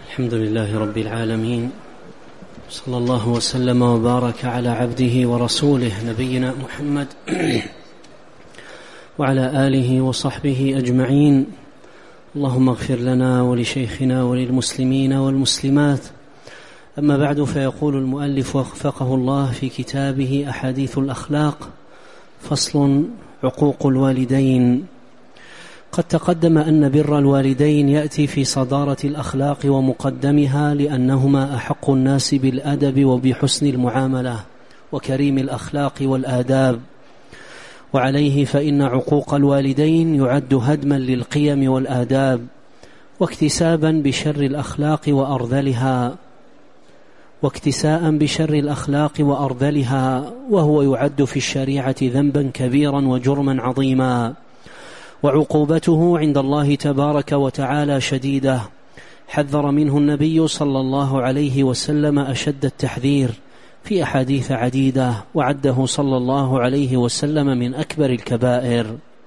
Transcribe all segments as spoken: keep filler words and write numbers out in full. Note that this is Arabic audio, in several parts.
الحمد لله رب العالمين، صلى الله وسلم وبارك على عبده ورسوله نبينا محمد وعلى آله وصحبه أجمعين. اللهم اغفر لنا ولشيخنا وللمسلمين والمسلمات. أما بعد، فيقول المؤلف وفقه الله في كتابه أحاديث الأخلاق: فصل: عقوق الوالدين. قد تقدم أن بر الوالدين يأتي في صدارة الأخلاق ومقدمها، لأنهما أحق الناس بالأدب وبحسن المعاملة وكريم الأخلاق والآداب، وعليه فإن عقوق الوالدين يعد هدما للقيم والآداب واكتسابا بشر الأخلاق وأرذلها واكتساء بشر الأخلاق وأرذلها وهو يعد في الشريعة ذنبا كبيرا وجرما عظيما، وعقوبته عند الله تبارك وتعالى شديدة، حذر منه النبي صلى الله عليه وسلم أشد التحذير في أحاديث عديدة، وعده صلى الله عليه وسلم من أكبر الكبائر.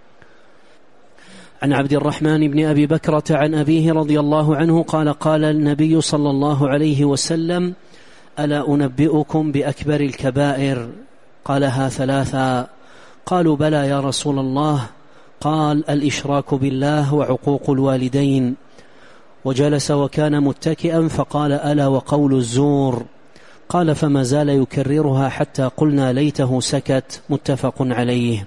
عن عبد الرحمن بن أبي بكرة عن أبيه رضي الله عنه قال: قال النبي صلى الله عليه وسلم: ألا أنبئكم بأكبر الكبائر؟ قالها ثلاثا. قالوا: بلى يا رسول الله. قال: الإشراك بالله وعقوق الوالدين. وجلس وكان متكئا فقال: ألا وقول الزور. قال: فما زال يكررها حتى قلنا ليته سكت. متفق عليه.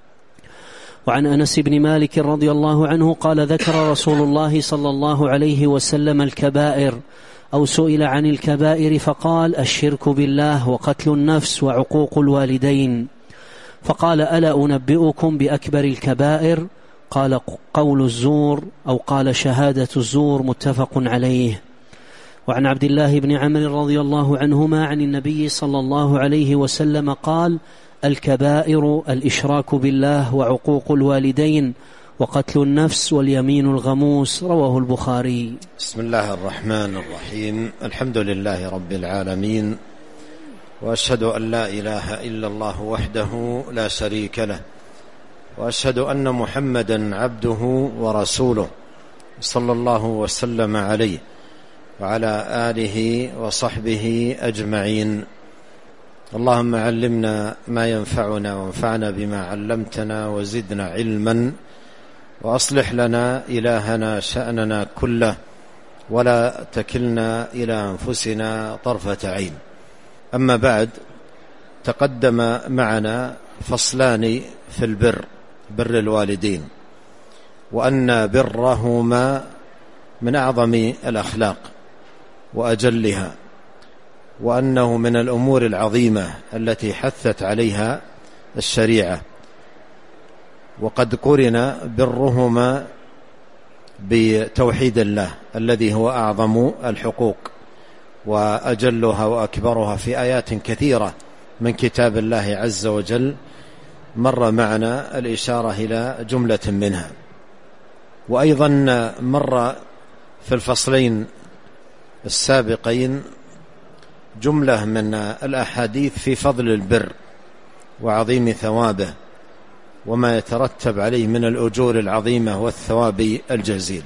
وعن أنس بن مالك رضي الله عنه قال: ذكر رسول الله صلى الله عليه وسلم الكبائر، أو سئل عن الكبائر فقال: الشرك بالله وقتل النفس وعقوق الوالدين. فقال: ألا أنبئكم بأكبر الكبائر؟ قال: قول الزور، أو قال شهادة الزور. متفق عليه. وعن عبد الله بن عمرو رضي الله عنهما عن النبي صلى الله عليه وسلم قال: الكبائر الإشراك بالله وعقوق الوالدين وقتل النفس واليمين الغموس. رواه البخاري. بسم الله الرحمن الرحيم. الحمد لله رب العالمين، وأشهد أن لا إله إلا الله وحده لا شريك له، وأشهد أن محمدا عبده ورسوله صلى الله وسلم عليه وعلى آله وصحبه أجمعين. اللهم علمنا ما ينفعنا وانفعنا بما علمتنا وزدنا علما، وأصلح لنا إلهنا شأننا كله، ولا تكلنا إلى أنفسنا طرفة عين. أما بعد، تقدم معنا فصلان في البر، بر الوالدين، وأن برهما من أعظم الأخلاق وأجلها، وأنه من الأمور العظيمة التي حثت عليها الشريعة. وقد قرن برهما بتوحيد الله الذي هو أعظم الحقوق وأجلها وأكبرها في آيات كثيرة من كتاب الله عز وجل. مر معنا الإشارة إلى جملة منها، وأيضا مر في الفصلين السابقين جملة من الأحاديث في فضل البر وعظيم ثوابه وما يترتب عليه من الأجور العظيمة والثواب الجزيل.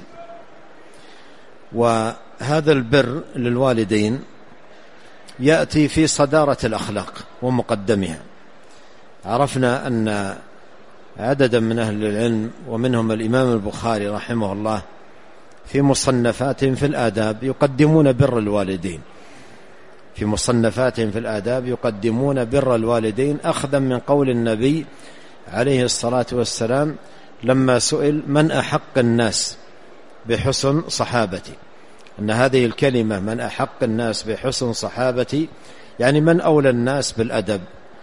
وهذا البر للوالدين يأتي في صدارة الأخلاق ومقدمها. عرفنا أن عددا من أهل العلم ومنهم الإمام البخاري رحمه الله في مصنفاتهم في الآداب يقدمون بر الوالدين، في مصنفاتهم في الآداب يقدمون بر الوالدين أخذا من قول النبي عليه الصلاة والسلام لما سئل: من أحق الناس بحسن صحابتي؟ أن هذه الكلمة من أحق الناس بحسن صحابتي يعني من أولى الناس بالأدب،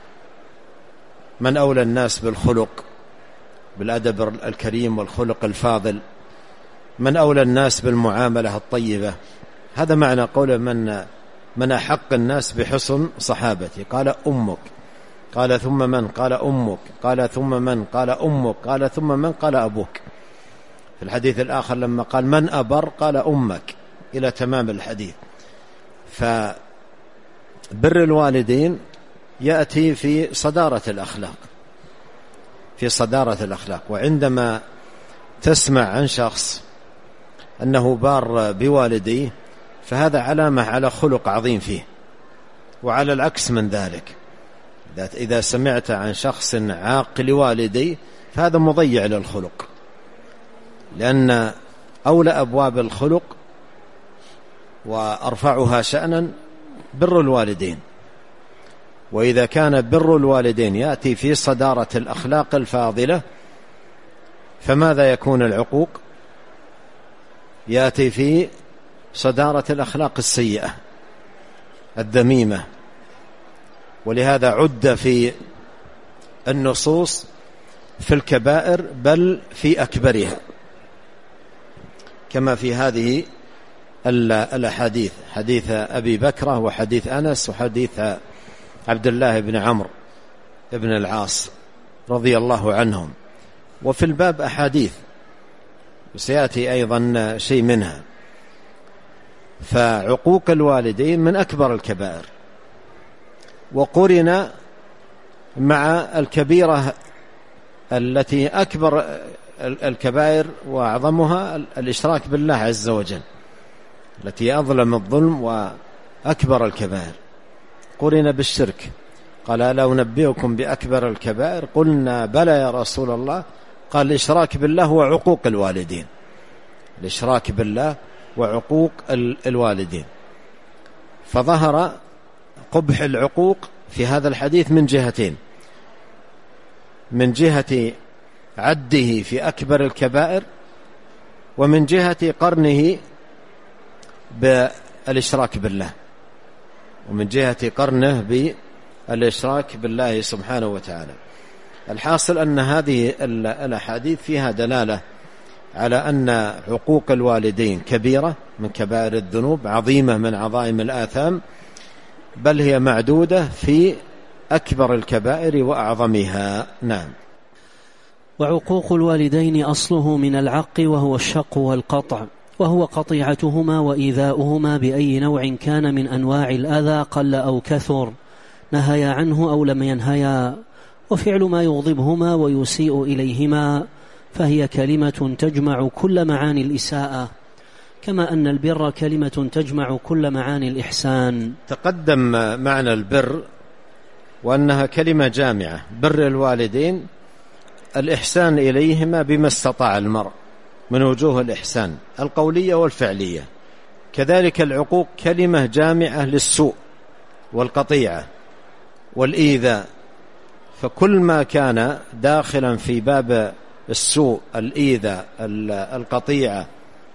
من أولى الناس بالخلق، بالأدب الكريم والخلق الفاضل، من أولى الناس بالمعاملة الطيبة. هذا معنى قول من من أحق الناس بحسن صحابتي. قال: أمك. قال: ثم من؟ قال: أمك. قال: ثم من؟ قال: أمك. قال: ثم من؟ قال: أبوك. في الحديث الآخر لما قال: من أبر؟ قال: أمك، إلى تمام الحديث. فبر الوالدين يأتي في صدارة الأخلاق، في صدارة الأخلاق. وعندما تسمع عن شخص أنه بار بوالديه فهذا علامة على خلق عظيم فيه. وعلى العكس من ذلك، إذا سمعت عن شخص عاق لوالديه فهذا مضيع للخلق، لأن أولى أبواب الخلق وأرفعها شأنا بر الوالدين. وإذا كان بر الوالدين يأتي في صدارة الأخلاق الفاضلة، فماذا يكون العقوق؟ يأتي في صدارة الأخلاق السيئة الذميمة. ولهذا عد في النصوص في الكبائر بل في أكبرها، كما في هذه الأحاديث، حديث أبي بكرة وحديث أنس وحديث عبد الله بن عمرو بن العاص رضي الله عنهم. وفي الباب أحاديث وسيأتي أيضا شيء منها. فعقوق الوالدين من أكبر الكبائر، وقرن مع الكبيرة التي أكبر الكبائر وأعظمها الإشراك بالله عز وجل، التي أظلم الظلم وأكبر الكبائر، قرن بالشرك. قال ألا أنبئكم بأكبر الكبائر؟ قلنا بلى يا رسول الله. قال الإشراك بالله وعقوق الوالدين، الإشراك بالله وعقوق الوالدين. فظهر قبح العقوق في هذا الحديث من جهتين: من جهة عده في أكبر الكبائر، ومن جهة قرنه بالإشراك بالله، ومن جهة قرنه بالإشراك بالله سبحانه وتعالى. الحاصل أن هذه الأحاديث فيها دلالة على أن عقوق الوالدين كبيرة من كبائر الذنوب، عظيمة من عظائم الآثام، بل هي معدودة في أكبر الكبائر وأعظمها. نعم. وعقوق الوالدين أصله من العق، وهو الشق والقطع، وهو قطيعتهما وإيذاؤهما بأي نوع كان من أنواع الأذى قل أو كثر، نهيا عنه أو لم ينهيا، وفعل ما يغضبهما ويسيء إليهما، فهي كلمة تجمع كل معاني الإساءة، كما أن البر كلمة تجمع كل معاني الإحسان. تقدم معنى البر وأنها كلمة جامعة: بر الوالدين الإحسان إليهما بما استطاع المرء من وجوه الإحسان القولية والفعلية. كذلك العقوق كلمة جامعة للسوء والقطيعة والإيذاء، فكل ما كان داخلا في باب السوء، الإيذاء، القطيعة،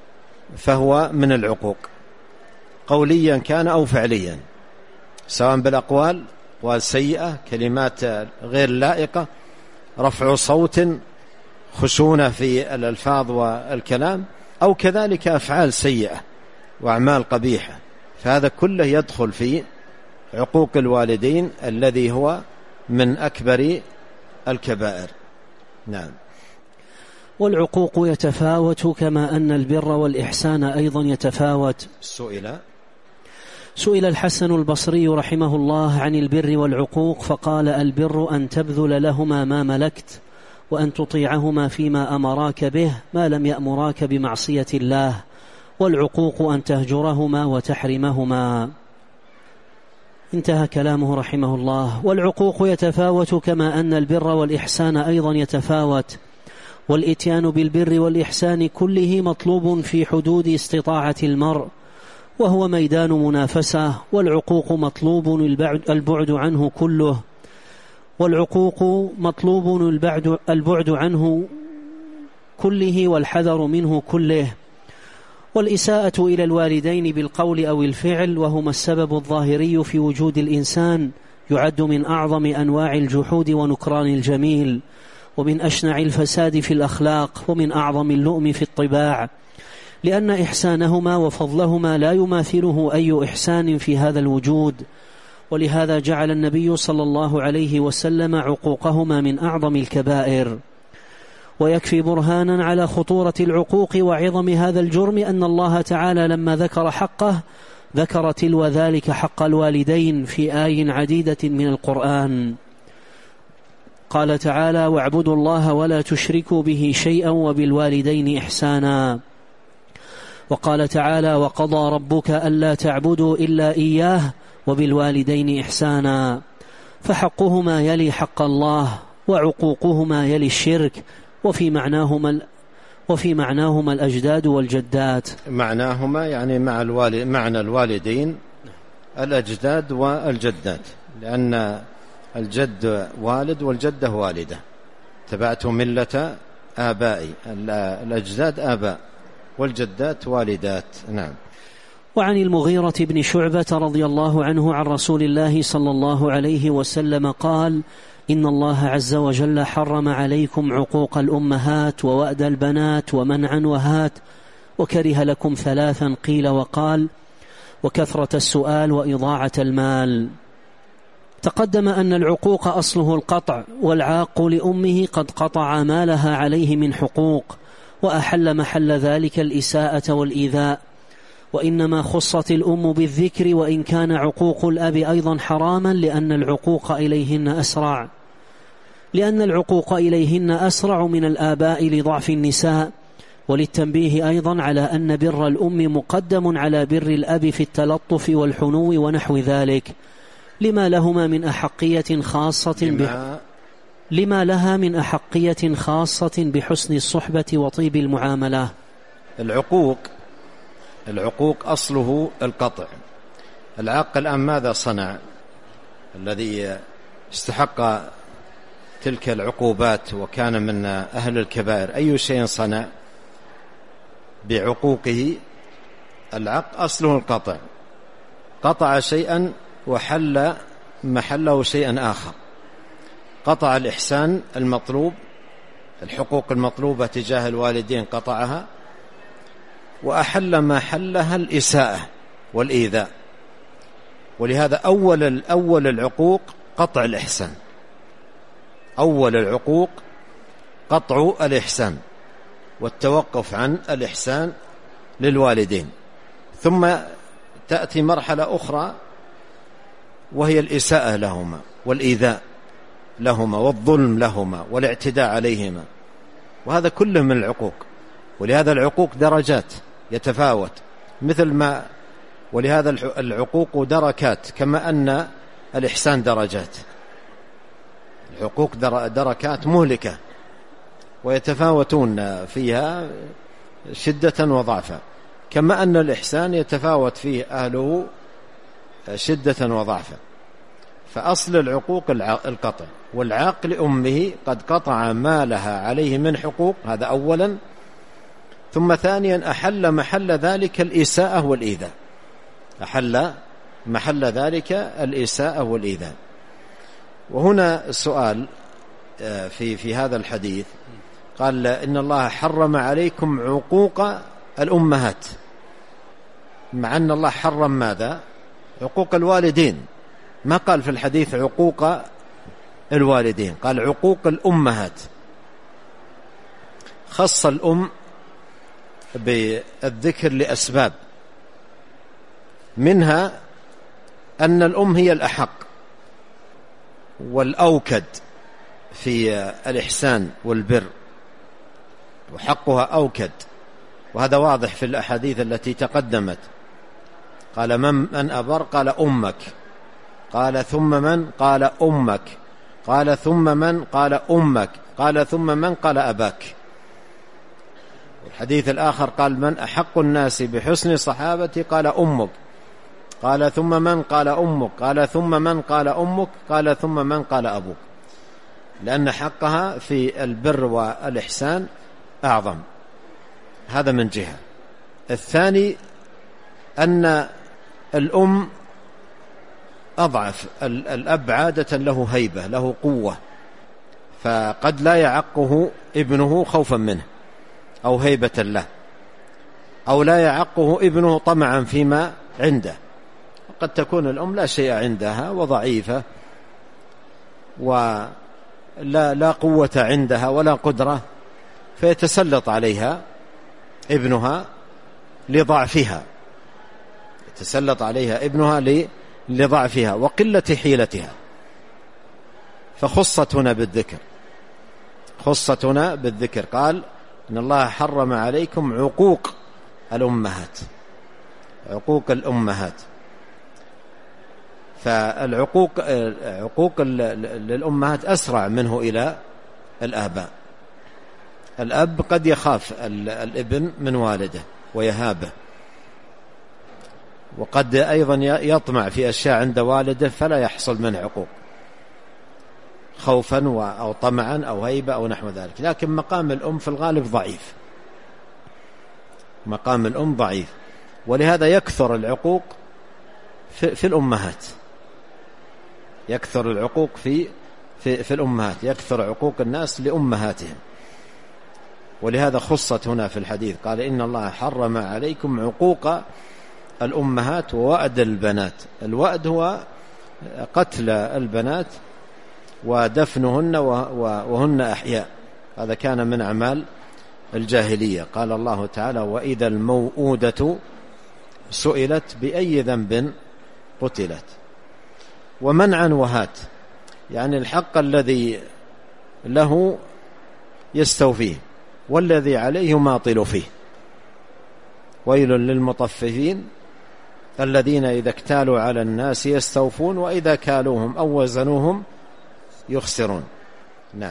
فهو من العقوق، قوليا كان أو فعليا، سواء بالأقوال والسيئة، كلمات غير لائقة، رفع صوت، خشونة في الألفاظ والكلام، أو كذلك أفعال سيئة وأعمال قبيحة، فهذا كله يدخل في عقوق الوالدين الذي هو من أكبر الكبائر. نعم. والعقوق يتفاوت كما أن البر والإحسان أيضا يتفاوت. سئل سئل الحسن البصري رحمه الله عن البر والعقوق فقال: البر أن تبذل لهما ما ملكت، وأن تطيعهما فيما أمراك به ما لم يأمراك بمعصية الله، والعقوق أن تهجرهما وتحرمهما. انتهى كلامه رحمه الله. والعقوق يتفاوت كما أن البر والإحسان أيضا يتفاوت، والإتيان بالبر والإحسان كله مطلوب في حدود استطاعة المرء، وهو ميدان منافسة، والعقوق مطلوب البعد عنه كله، والعقوق مطلوب البعد, البعد عنه كله والحذر منه كله. والإساءة إلى الوالدين بالقول أو الفعل، وهما السبب الظاهري في وجود الإنسان، يعد من أعظم أنواع الجحود ونكران الجميل، ومن أشنع الفساد في الأخلاق، ومن أعظم اللؤم في الطباع، لأن إحسانهما وفضلهما لا يماثله أي إحسان في هذا الوجود. ولهذا جعل النبي صلى الله عليه وسلم عقوقهما من أعظم الكبائر. ويكفي برهانا على خطورة العقوق وعظم هذا الجرم أن الله تعالى لما ذكر حقه ذكر تلو ذلك حق الوالدين في آي عديدة من القرآن. قال تعالى: واعبدوا الله ولا تشركوا به شيئا وبالوالدين إحسانا. وقال تعالى: وقضى ربك ألا تعبدوا إلا إياه وبالوالدين إحسانا، فحقهما يلي حق الله وعقوقهما يلي الشرك، وفي معناهما وفي معناهما الأجداد والجدات. معناهما يعني مع الوالد معنى الوالدين الأجداد والجدات، لأن الجد والد والجدة والدة. تبعت ملة آبائي، الأجداد آباء والجدات والدات. نعم. وعن المغيرة بن شعبة رضي الله عنه عن رسول الله صلى الله عليه وسلم قال: إن الله عز وجل حرم عليكم عقوق الأمهات ووأد البنات ومنعا وهات، وكره لكم ثلاثا قيل وقال: وكثرة السؤال وإضاعة المال. تقدم أن العقوق أصله القطع، والعاق لأمه قد قطع ما لها عليه من حقوق، وأحل محل ذلك الإساءة والإيذاء، وإنما خصت الأم بالذكر، وإن كان عقوق الأب أيضا حراما، لأن العقوق إليهن أسرع لأن العقوق إليهن أسرع من الآباء لضعف النساء، وللتنبيه أيضا على أن بر الأم مقدم على بر الأب في التلطف والحنو ونحو ذلك، لما لهما من أحقية خاصة لما, لما لها من أحقية خاصة بحسن الصحبة وطيب المعاملة. العقوق العقوق أصله القطع. العاق الآن ماذا صنع؟ الذي استحق تلك العقوبات وكان من أهل الكبائر، أي شيء صنع بعقوقه؟ العق أصله القطع، قطع شيئا وحل محله شيئا آخر. قطع الإحسان المطلوب، الحقوق المطلوبة تجاه الوالدين قطعها، وأحل ما حلها الإساءة والإيذاء. ولهذا أول الأول العقوق قطع الإحسان، أول العقوق قطع الإحسان والتوقف عن الإحسان للوالدين، ثم تأتي مرحلة أخرى وهي الإساءة لهما والإيذاء لهما والظلم لهما والاعتداء عليهما، وهذا كله من العقوق. ولهذا العقوق درجات يتفاوت، مثل ما ولهذا العقوق دركات، كما أن الإحسان درجات. العقوق دركات مهلكة ويتفاوتون فيها شدة وضعفا، كما أن الإحسان يتفاوت فيه أهله شدة وضعفا. فأصل العقوق القطع، والعاق لأمه قد قطع ما لها عليه من حقوق، هذا أولا. ثم ثانيا أحل محل ذلك الإساءة والإيذاء، أحل محل ذلك الإساءة والإيذاء. وهنا سؤال في في هذا الحديث، قال إن الله حرم عليكم عقوق الأمهات، مع أن الله حرم ماذا؟ عقوق الوالدين. ما قال في الحديث عقوق الوالدين، قال عقوق الأمهات. خص الأم بالذكر لأسباب، منها أن الأم هي الأحق والأوكد في الإحسان والبر، وحقها أوكد، وهذا واضح في الأحاديث التي تقدمت. قال من, من أبر؟ قال أمك. قال ثم من؟ قال أمك. قال ثم من؟ قال أمك. قال ثم من؟ قال أباك. الحديث الآخر قال من أحق الناس بحسن صحابتي؟ قال أمك. قال ثم من؟ قال أمك. قال ثم من؟ قال أمك. قال ثم من؟ قال أبوك، لأن حقها في البر والإحسان أعظم. هذا من جهة. الثاني أن الأم أضعف، الأب عادة له هيبة، له قوة، فقد لا يعقه ابنه خوفا منه أو هيبة له، أو لا يعقه ابنه طمعا فيما عنده. قد تكون الأم لا شيء عندها وضعيفة ولا لا قوة عندها ولا قدرة، فيتسلط عليها ابنها لضعفها، يتسلط عليها ابنها لضعفها وقلة حيلتها. فخصت هنا بالذكر، خصت هنا بالذكر. قال إن الله حرم عليكم عقوق الأمهات، عقوق الأمهات. فالعقوق عقوق للأمهات أسرع منه إلى الآباء. الأب قد يخاف الابن من والده ويهابه، وقد أيضا يطمع في أشياء عند والده فلا يحصل منه عقوق، خوفا أو طمعا أو هيبة أو نحو ذلك. لكن مقام الأم في الغالب ضعيف، مقام الأم ضعيف، ولهذا يكثر العقوق في, في الأمهات، يكثر العقوق في, في, في الأمهات، يكثر عقوق الناس لأمهاتهم. ولهذا خصت هنا في الحديث، قال إن الله حرم عليكم عقوق الأمهات ووأد البنات. الوأد هو قتل البنات ودفنهن وهن أحياء، هذا كان من أعمال الجاهلية. قال الله تعالى وإذا الموءودة سئلت بأي ذنب قتلت. ومنعا وهات، يعني الحق الذي له يستوفيه والذي عليه يماطل فيه. ويل للمطففين الذين إذا اكتالوا على الناس يستوفون وإذا كالوهم أو وزنوهم يخسرون. نعم.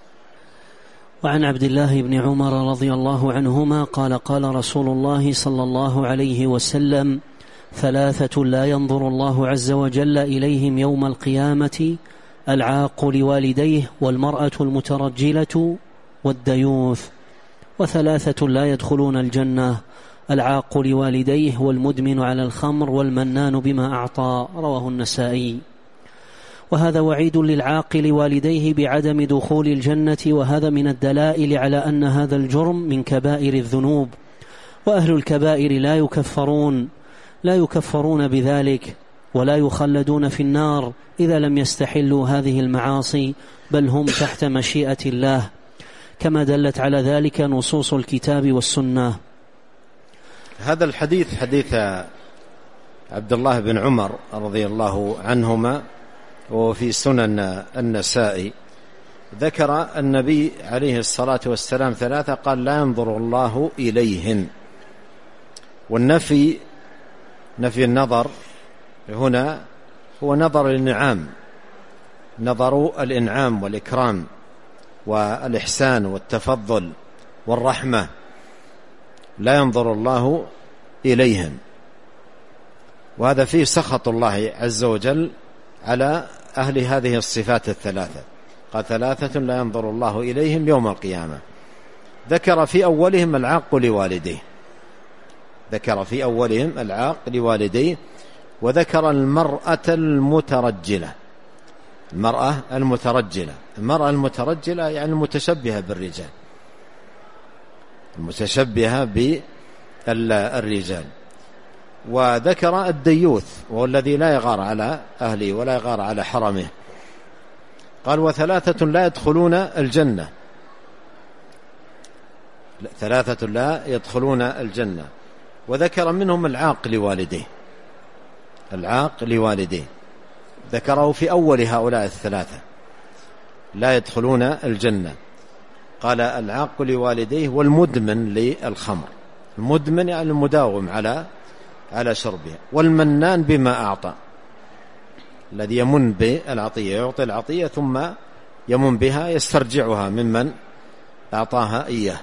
وعن عبد الله بن عمر رضي الله عنهما قال قال رسول الله صلى الله عليه وسلم ثلاثة لا ينظر الله عز وجل إليهم يوم القيامة العاق لوالديه والمرأة المترجلة والديوث. وثلاثة لا يدخلون الجنة العاق لوالديه والمدمن على الخمر والمنان بما أعطى. رواه النسائي. وهذا وعيد للعاق لوالديه بعدم دخول الجنة، وهذا من الدلائل على أن هذا الجرم من كبائر الذنوب، وأهل الكبائر لا يكفرون لا يكفرون بذلك ولا يخلدون في النار إذا لم يستحلوا هذه المعاصي، بل هم تحت مشيئة الله، كما دلت على ذلك نصوص الكتاب والسنة. هذا الحديث حديث عبد الله بن عمر رضي الله عنهما، وفي سنن النسائي، ذكر النبي عليه الصلاة والسلام ثلاثة، قال لا ينظر الله إليهن. والنفي نفي النظر هنا هو نظر الإنعام، نظر الإنعام والإكرام والإحسان والتفضل والرحمة، لا ينظر الله إليهن. وهذا فيه سخط الله عز وجل على أهل هذه الصفات الثلاثة. قال ثلاثة لا ينظر الله إليهم يوم القيامة. ذكر في أولهم العاق لوالديه، ذكر في أولهم العاق لوالديه، وذكر المرأة المترجلة. المرأة المترجلة المرأة المترجلة يعني المتشبهة بالرجال، المتشبهة بالرجال. وذكر الديوث وهو الذي لا يغار على أهله ولا يغار على حرمه. قال وثلاثة لا يدخلون الجنة، ثلاثة لا يدخلون الجنة. وذكر منهم العاق لوالديه، العاق لوالديه ذكره في أول هؤلاء الثلاثة لا يدخلون الجنة. قال العاق لوالديه والمدمن للخمر، المدمن يعني المداوم على على شربها، والمنان بما أعطى، الذي يمن بالعطية، يعطي العطية ثم يمن بها يسترجعها ممن أعطاها إياه.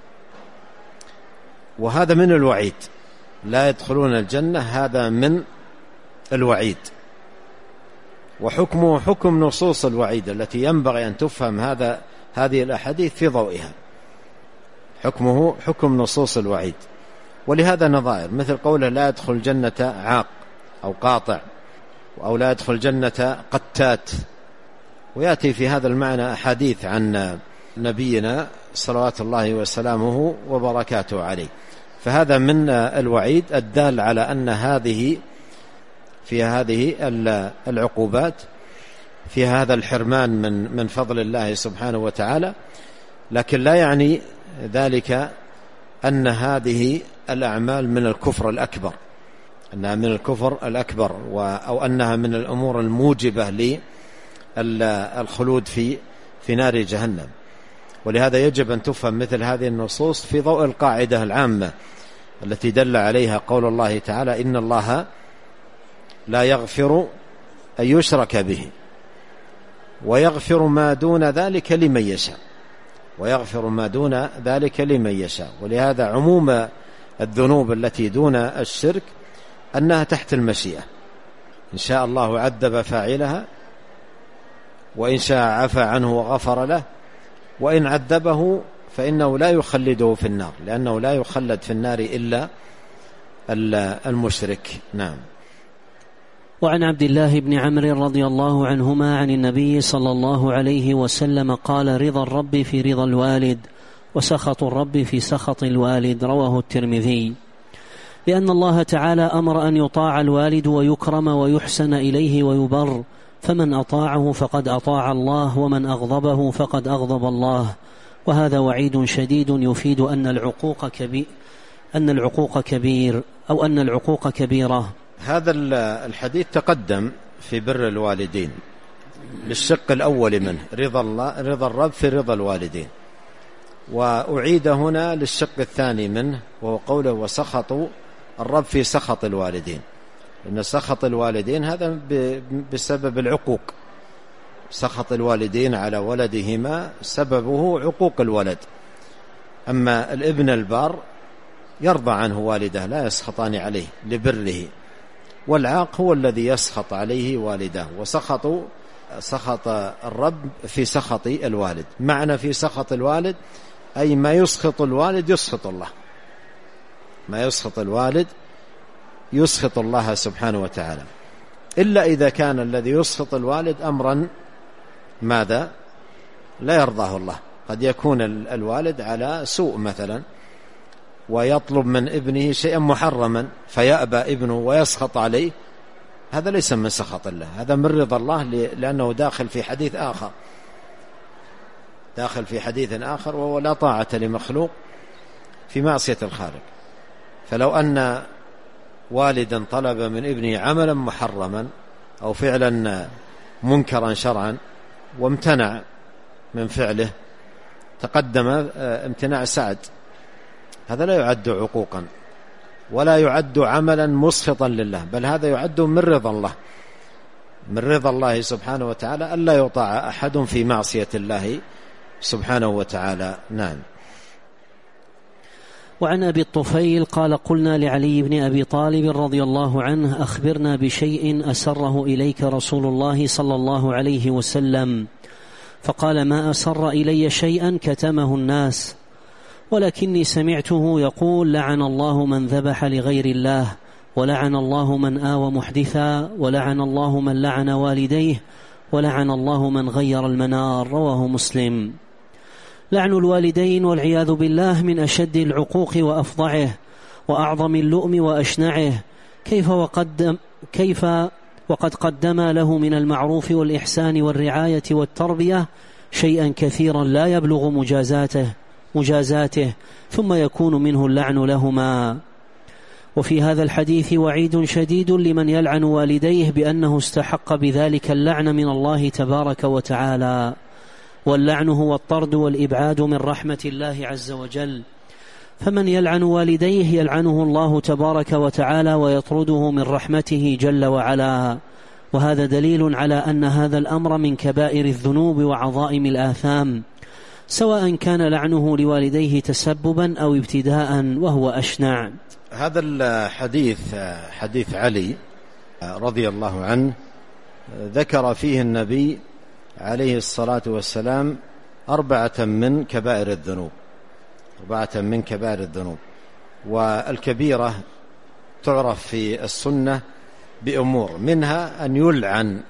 وهذا من الوعيد، لا يدخلون الجنة، هذا من الوعيد. وحكمه حكم نصوص الوعيد التي ينبغي أن تفهم هذا هذه الأحاديث في ضوئها، حكمه حكم نصوص الوعيد. ولهذا نظائر مثل قوله لا يدخل الجنة عاق أو قاطع، أو لا يدخل الجنة قتات. ويأتي في هذا المعنى أحاديث عن نبينا صلوات الله وسلامه وبركاته عليه. فهذا من الوعيد الدال على أن هذه في هذه العقوبات في هذا الحرمان من من فضل الله سبحانه وتعالى. لكن لا يعني ذلك أن هذه الأعمال من الكفر الأكبر، أنها من الكفر الأكبر، أو أنها من الأمور الموجبة للخلود في في نار جهنم. ولهذا يجب أن تفهم مثل هذه النصوص في ضوء القاعدة العامة التي دل عليها قول الله تعالى: إن الله لا يغفر أن يشرك به ويغفر ما دون ذلك لمن يشاء ويغفر ما دون ذلك لمن يشاء. ولهذا عموم الذنوب التي دون الشرك أنها تحت المشيئة، إن شاء الله عذب فاعلها، وإن شاء عفى عنه وغفر له، وإن عذبه فإنه لا يخلده في النار، لأنه لا يخلد في النار إلا المشرك. نعم. وعن عبد الله بن عمرو رضي الله عنهما عن النبي صلى الله عليه وسلم قال: رضا الرب في رضا الوالد، وسخط الرب في سخط الوالد. رواه الترمذي. لأن الله تعالى أمر أن يطاع الوالد ويكرم ويحسن إليه ويبر، فمن أطاعه فقد أطاع الله، ومن أغضبه فقد أغضب الله. وهذا وعيد شديد يفيد أن العقوق كبير أن العقوق كبير أو أن العقوق كبيرة. هذا الحديث تقدم في بر الوالدين للشق الأول منه، رضا الله رضا الرب في رضا الوالدين، وأعيد هنا للشق الثاني منه، وهو قوله: وسخط الرب في سخط الوالدين. إن سخط الوالدين هذا بسبب العقوق، سخط الوالدين على ولدهما سببه عقوق الولد. أما الابن البار يرضى عنه والده، لا يسخطان عليه لبره، والعاق هو الذي يسخط عليه والده. وسخط سخط الرب في سخط الوالد. معنى في سخط الوالد أي ما يسخط الوالد يسخط الله، ما يسخط الوالد يسخط الله سبحانه وتعالى، إلا إذا كان الذي يسخط الوالد أمرا ماذا لا يرضاه الله. قد يكون الوالد على سوء مثلا، ويطلب من ابنه شيئا محرما فيأبى ابنه ويسخط عليه، هذا ليس من سخط الله، هذا من رضا الله، لأنه داخل في حديث آخر داخل في حديث آخر وهو لا طاعة لمخلوق في معصية الخالق. فلو أن والدا طلب من ابنه عملا محرما أو فعلا منكرا شرعا وامتنع من فعله، تقدم امتناع سعد، هذا لا يعد عقوقا ولا يعد عملا مسخطا لله، بل هذا يعد من رضا الله، من رضا الله سبحانه وتعالى ألا يطاع أحد في معصية الله سبحانه وتعالى. نعم. وعن أبي الطفيل قال: قلنا لعلي بن أبي طالب رضي الله عنه: أخبرنا بشيء أسره إليك رسول الله صلى الله عليه وسلم. فقال: ما أسر إلي شيئا كتمه الناس، ولكني سمعته يقول: لعن الله من ذبح لغير الله، ولعن الله من آوى محدثا، ولعن الله من لعن والديه، ولعن الله من غير المنار. رواه مسلم. لعن الوالدين والعياذ بالله من أشد العقوق وأفظعه وأعظم اللؤم وأشنعه، كيف وقد, كيف وقد قدم له من المعروف والإحسان والرعاية والتربية شيئا كثيرا لا يبلغ مجازاته مجازاته ثم يكون منه اللعن لهما. وفي هذا الحديث وعيد شديد لمن يلعن والديه بأنه استحق بذلك اللعن من الله تبارك وتعالى، واللعن هو الطرد والإبعاد من رحمة الله عز وجل. فمن يلعن والديه يلعنه الله تبارك وتعالى ويطرده من رحمته جل وعلا. وهذا دليل على أن هذا الأمر من كبائر الذنوب وعظائم الآثام، سواء كان لعنه لوالديه تسببا أو ابتداء، وهو أشنع. هذا الحديث حديث علي رضي الله عنه ذكر فيه النبي عليه الصلاة والسلام أربعة من كبائر الذنوب أربعة من كبائر الذنوب والكبيرة تعرف في السنة بأمور، منها أن يلعن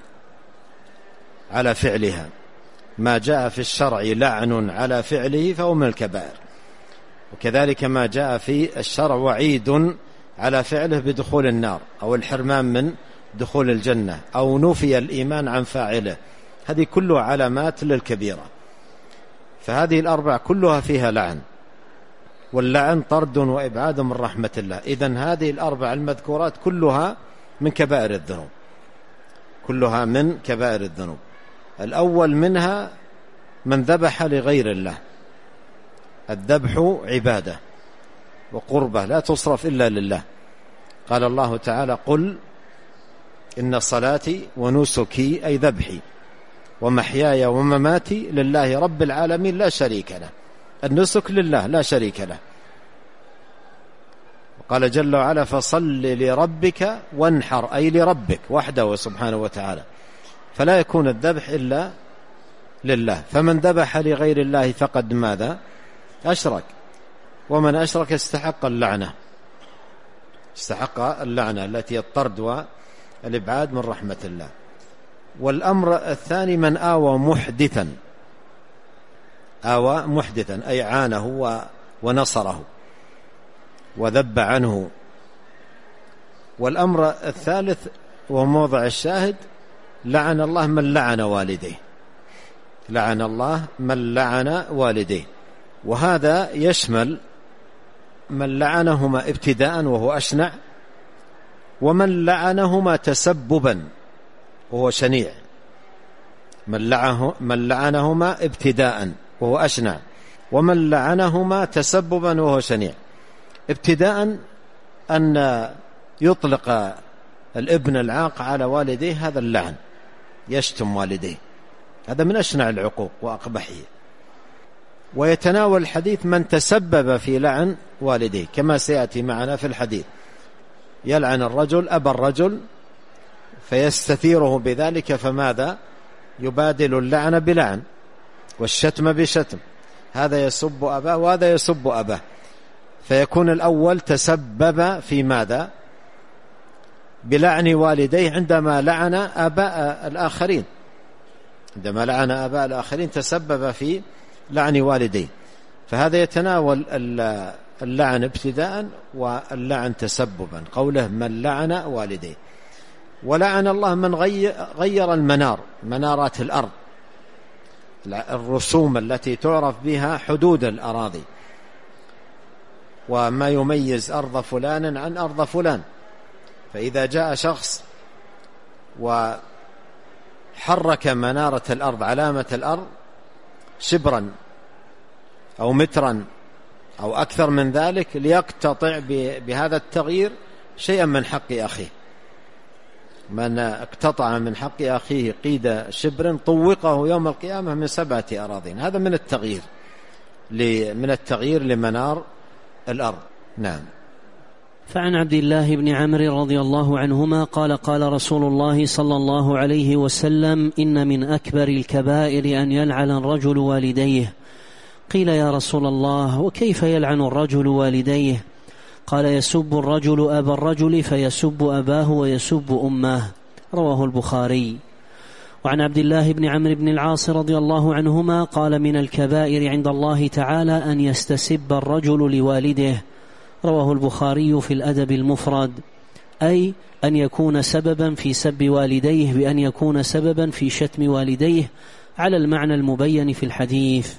على فعلها، ما جاء في الشرع لعن على فعله فهو من الكبائر، وكذلك ما جاء في الشرع وعيد على فعله بدخول النار أو الحرمان من دخول الجنة أو نفي الإيمان عن فاعله، هذه كلها علامات للكبيرة. فهذه الأربع كلها فيها لعن، واللعن طرد وإبعاد من رحمة الله. إذن هذه الأربع المذكورات كلها من كبائر الذنوب كلها من كبائر الذنوب. الأول منها من ذبح لغير الله. الذبح عبادة، وقربة لا تصرف إلا لله. قال الله تعالى: قل إن صلاتي ونسكي أي ذبحي ومحياي ومماتي لله رب العالمين لا شريك له. النسك لله لا شريك له. قال جل وعلا: فصل لربك وانحر، أي لربك وحده سبحانه وتعالى، فلا يكون الذبح إلا لله. فمن ذبح لغير الله فقد ماذا؟ أشرك، ومن أشرك استحق اللعنة، استحق اللعنة التي الطرد والإبعاد من رحمة الله. والأمر الثاني: من آوى محدثا، آوى محدثا أي عانه ونصره وذب عنه. والأمر الثالث وموضع الشاهد: لعن الله من لعن والديه، لعن الله من لعن والديه. وهذا يشمل من لعنهما ابتداء وهو أشنع، ومن لعنهما تسببا وهو شنيع. من لعنه من لعنهما ابتداء وهو أشنع، ومن لعنهما تسببا وهو شنيع. ابتداء أن يطلق الابن العاق على والديه، هذا اللعن، يشتم والديه، هذا من أشنع العقوق وأقبحه. ويتناول الحديث من تسبب في لعن والديه كما سيأتي معنا في الحديث. يلعن الرجل أبا الرجل فيستثيره بذلك، فماذا؟ يبادل اللعن بلعن والشتم بشتم، هذا يسب أباه وهذا يسب أباه، فيكون الأول تسبب في ماذا؟ بلعن والديه عندما لعن آباء الآخرين، عندما لعن آباء الآخرين تسبب في لعن والديه، فهذا يتناول اللعن ابتداء واللعن تسببا. قوله من لعن والديه. ولعن الله من غير المنار، منارات الأرض، الرسوم التي تعرف بها حدود الأراضي، وما يميز أرض فلان عن أرض فلان. فإذا جاء شخص وحرك منارة الأرض، علامة الأرض، شبرا أو مترا أو أكثر من ذلك ليقتطع بهذا التغيير شيئا من حق أخيه، من اقتطع من حق أخيه قيد شبر طوقه يوم القيامة من سبعة أراضين، هذا من التغيير من التغيير لمنار الأرض. نعم. فعن عبد الله بن عمرو رضي الله عنهما قال: قال رسول الله صلى الله عليه وسلم: إن من أكبر الكبائر أن يلعن الرجل والديه. قيل: يا رسول الله، وكيف يلعن الرجل والديه؟ قال: يسب الرجل أبا الرجل فيسب أباه ويسب أمه. رواه البخاري. وعن عبد الله بن عمرو بن العاص رضي الله عنهما قال: من الكبائر عند الله تعالى أن يستسب الرجل لوالده. رواه البخاري في الأدب المفرد، أي أن يكون سببا في سب والديه بأن يكون سببا في شتم والديه على المعنى المبين في الحديث.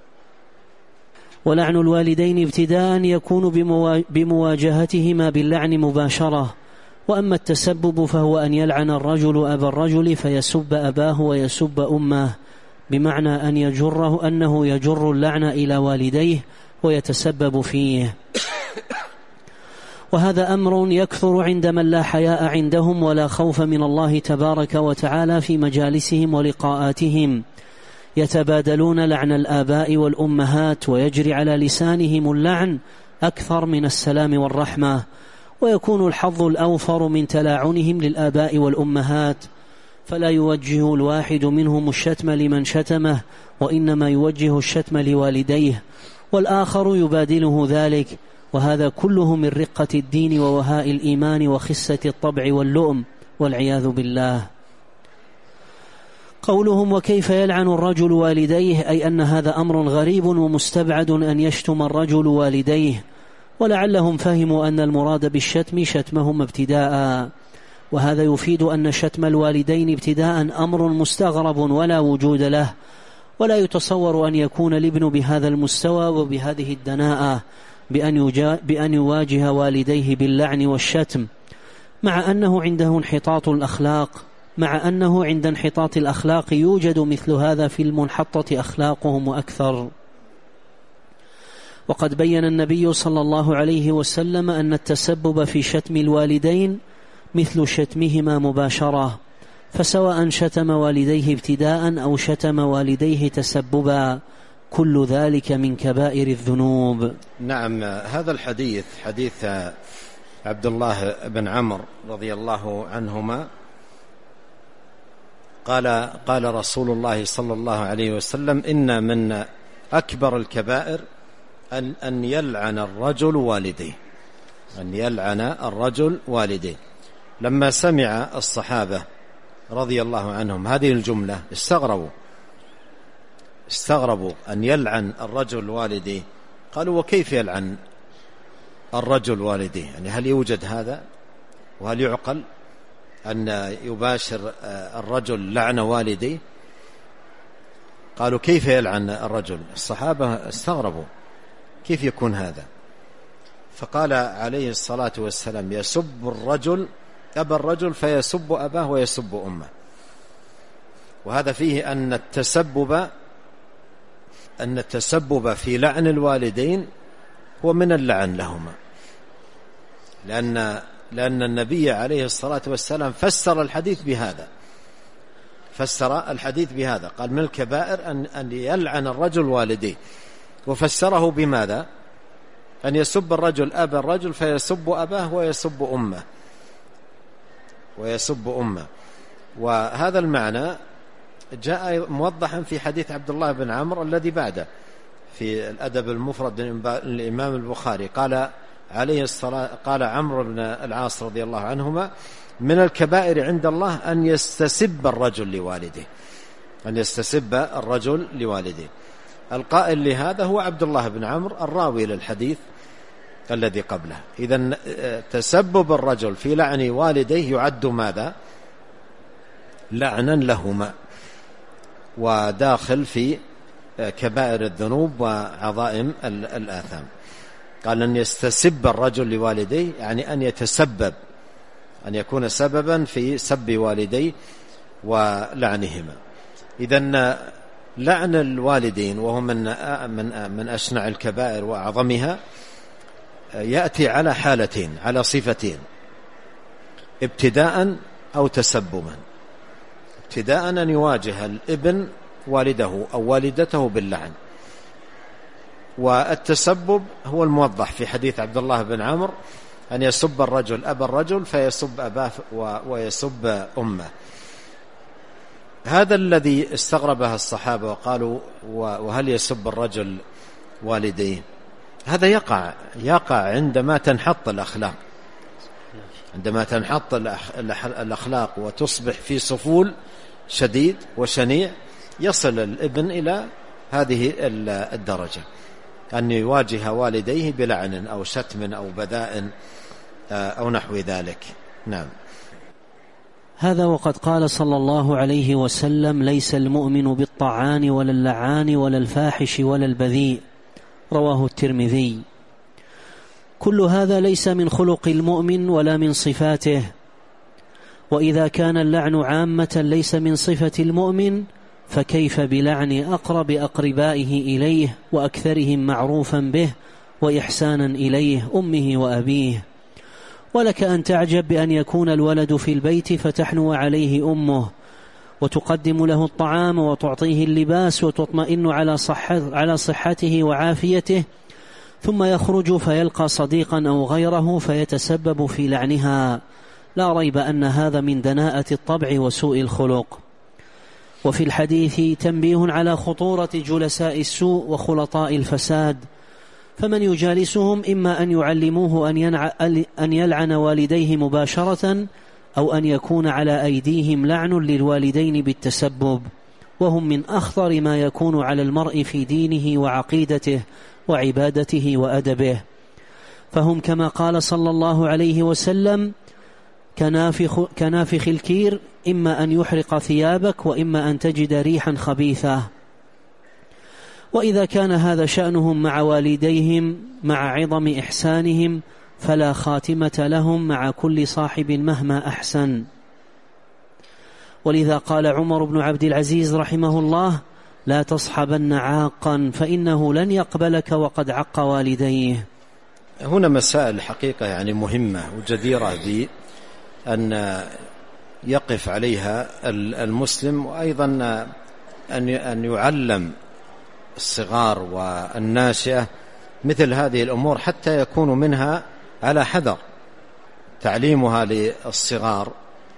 ولعن الوالدين ابتداء يكون بمواجهتهما باللعن مباشرة، وأما التسبب فهو أن يلعن الرجل أبا الرجل فيسب أباه ويسب أمه، بمعنى أن يجره أنه يجر اللعن إلى والديه ويتسبب فيه. وهذا أمر يكثر عند من لا حياء عندهم ولا خوف من الله تبارك وتعالى في مجالسهم ولقاءاتهم، يتبادلون لعن الآباء والأمهات ويجري على لسانهم اللعن أكثر من السلام والرحمة، ويكون الحظ الأوفر من تلاعنهم للآباء والأمهات، فلا يوجه الواحد منهم الشتم لمن شتمه، وإنما يوجه الشتم لوالديه، والآخر يبادله ذلك. وهذا كله من رقة الدين ووهاء الإيمان وخسة الطبع واللؤم، والعياذ بالله. قولهم وكيف يلعن الرجل والديه، أي أن هذا أمر غريب ومستبعد أن يشتم الرجل والديه، ولعلهم فهموا أن المراد بالشتم شتمهم ابتداء، وهذا يفيد أن شتم الوالدين ابتداء أمر مستغرب ولا وجود له، ولا يتصور أن يكون الابن بهذا المستوى وبهذه الدناءة بأن يواجه والديه باللعن والشتم، مع أنه عنده انحطاط الأخلاق مع أنه عند انحطاط الأخلاق يوجد مثل هذا في المنحطة أخلاقهم وأكثر. وقد بين النبي صلى الله عليه وسلم أن التسبب في شتم الوالدين مثل شتمهما مباشرة، فسواء شتم والديه ابتداء أو شتم والديه تسببا كل ذلك من كبائر الذنوب. نعم، هذا الحديث حديث عبد الله بن عمرو رضي الله عنهما قال قال رسول الله صلى الله عليه وسلم: إن من أكبر الكبائر أن, أن يلعن الرجل والديه أن يلعن الرجل والديه. لما سمع الصحابة رضي الله عنهم هذه الجملة استغربوا استغربوا أن يلعن الرجل والديه. قالوا: وكيف يلعن الرجل والديه؟ يعني هل يوجد هذا؟ وهل يعقل أن يباشر الرجل لعن والديه؟ قالوا: كيف يلعن الرجل؟ الصحابة استغربوا كيف يكون هذا؟ فقال عليه الصلاة والسلام: يسب الرجل أبا الرجل فيسب أباه ويسب أمه. وهذا فيه أن التسبب أن التسبب في لعن الوالدين هو من اللعن لهما، لأن لأن النبي عليه الصلاة والسلام فسر الحديث بهذا فسر الحديث بهذا قال: من الكبائر أن أن يلعن الرجل والديه، وفسره بماذا؟ أن يسب الرجل أبا الرجل فيسب أباه ويسب أمه ويسب أمه. وهذا المعنى جاء موضحا في حديث عبد الله بن عمرو الذي بعده في الأدب المفرد للإمام البخاري. قال عليه الصلاة قال عمرو بن العاص رضي الله عنهما: من الكبائر عند الله أن يستسب الرجل لوالده أن يستسب الرجل لوالده. القائل لهذا هو عبد الله بن عمرو الراوي للحديث الذي قبله. إذن تسبب الرجل في لعن والديه يعد ماذا؟ لعنا لهما، وداخل في كبائر الذنوب وعظائم الآثام. قال: أن يستسب الرجل لوالديه يعني أن يتسبب أن يكون سببا في سب والديه ولعنهما. إذن لعن الوالدين وهو من من من أشنع الكبائر وأعظمها يأتي على حالتين، على صفتين: ابتداء أو تسببا. ابتداء أن يواجه الابن والده أو والدته باللعن، والتسبب هو الموضح في حديث عبد الله بن عمرو: أن يسب الرجل أبا الرجل فيسب أباه ويسب أمه. هذا الذي استغربه الصحابة وقالوا: وهل يسب الرجل والديه؟ هذا يقع يقع عندما تنحط الأخلاق عندما تنحط الأخلاق وتصبح في صفول شديد وشنيع، يصل الابن إلى هذه الدرجة أن يواجه والديه بلعن أو شتم أو بذاء أو نحو ذلك. نعم. هذا وقد قال صلى الله عليه وسلم: ليس المؤمن بالطعان ولا اللعان ولا الفاحش ولا البذيء، رواه الترمذي. كل هذا ليس من خلق المؤمن ولا من صفاته، وإذا كان اللعن عامة ليس من صفة المؤمن، فكيف بلعن أقرب أقربائه إليه وأكثرهم معروفا به وإحسانا إليه، أمه وأبيه؟ ولك أن تعجب بأن يكون الولد في البيت فتحنو عليه أمه وتقدم له الطعام وتعطيه اللباس وتطمئن على صحة على صحته وعافيته، ثم يخرج فيلقى صديقا أو غيره فيتسبب في لعنها. لا ريب أن هذا من دناءة الطبع وسوء الخلق. وفي الحديث تنبيه على خطورة جلساء السوء وخلطاء الفساد، فمن يجالسهم إما أن يعلموه أن يلعن والديه مباشرة، أو أن يكون على أيديهم لعن للوالدين بالتسبب، وهم من أخطر ما يكون على المرء في دينه وعقيدته وعبادته وأدبه. فهم كما قال صلى الله عليه وسلم: كنافخ, كنافخ الكير، إما أن يحرق ثيابك وإما أن تجد ريحا خبيثة. وإذا كان هذا شأنهم مع والديهم مع عظم إحسانهم، فلا خاتمة لهم مع كل صاحب مهما أحسن. ولذا قال عمر بن عبد العزيز رحمه الله: لا تصحبن عاقا فإنه لن يقبلك وقد عق والديه. هنا مسائل حقيقة يعني مهمة وجديرة بأن يقف عليها المسلم، وأيضا أن يعلم الصغار والناشئة مثل هذه الأمور حتى يكونوا منها على حذر. تعليمها للصغار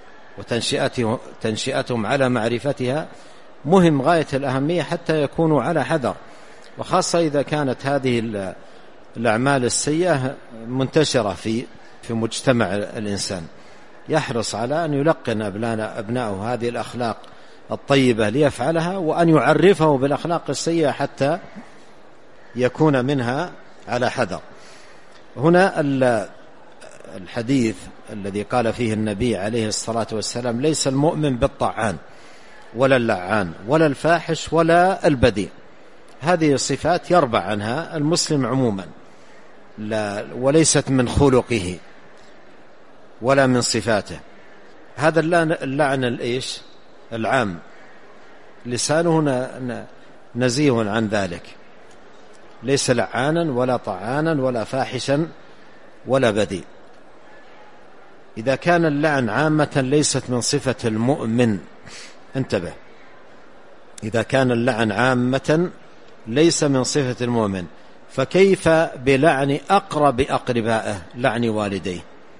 وتنشئتهم على معرفتها مهم غاية الأهمية حتى يكونوا على حذر، وخاصة إذا كانت هذه الأعمال السيئة منتشرة في في مجتمع الإنسان. يحرص على أن يلقن أبنائه هذه الأخلاق الطيبة ليفعلها، وأن يعرفه بالأخلاق السيئة حتى يكون منها على حذر. هنا الحديث الذي قال فيه النبي عليه الصلاة والسلام: ليس المؤمن بالطعان ولا اللعان ولا الفاحش ولا البذيء. هذه الصفات يربع عنها المسلم عموما، لا وليست من خلقه ولا من صفاته. هذا اللعن الإيش العام لسانه نزيه عن ذلك، ليس لعانا ولا طعانا ولا فاحشا ولا بذيء. إذا كان اللعن عامة ليست من صفة المؤمن، انتبه، إذا كان اللعن عامة ليس من صفة المؤمن، فكيف بلعن أقرب أقربائه، لعن والديه؟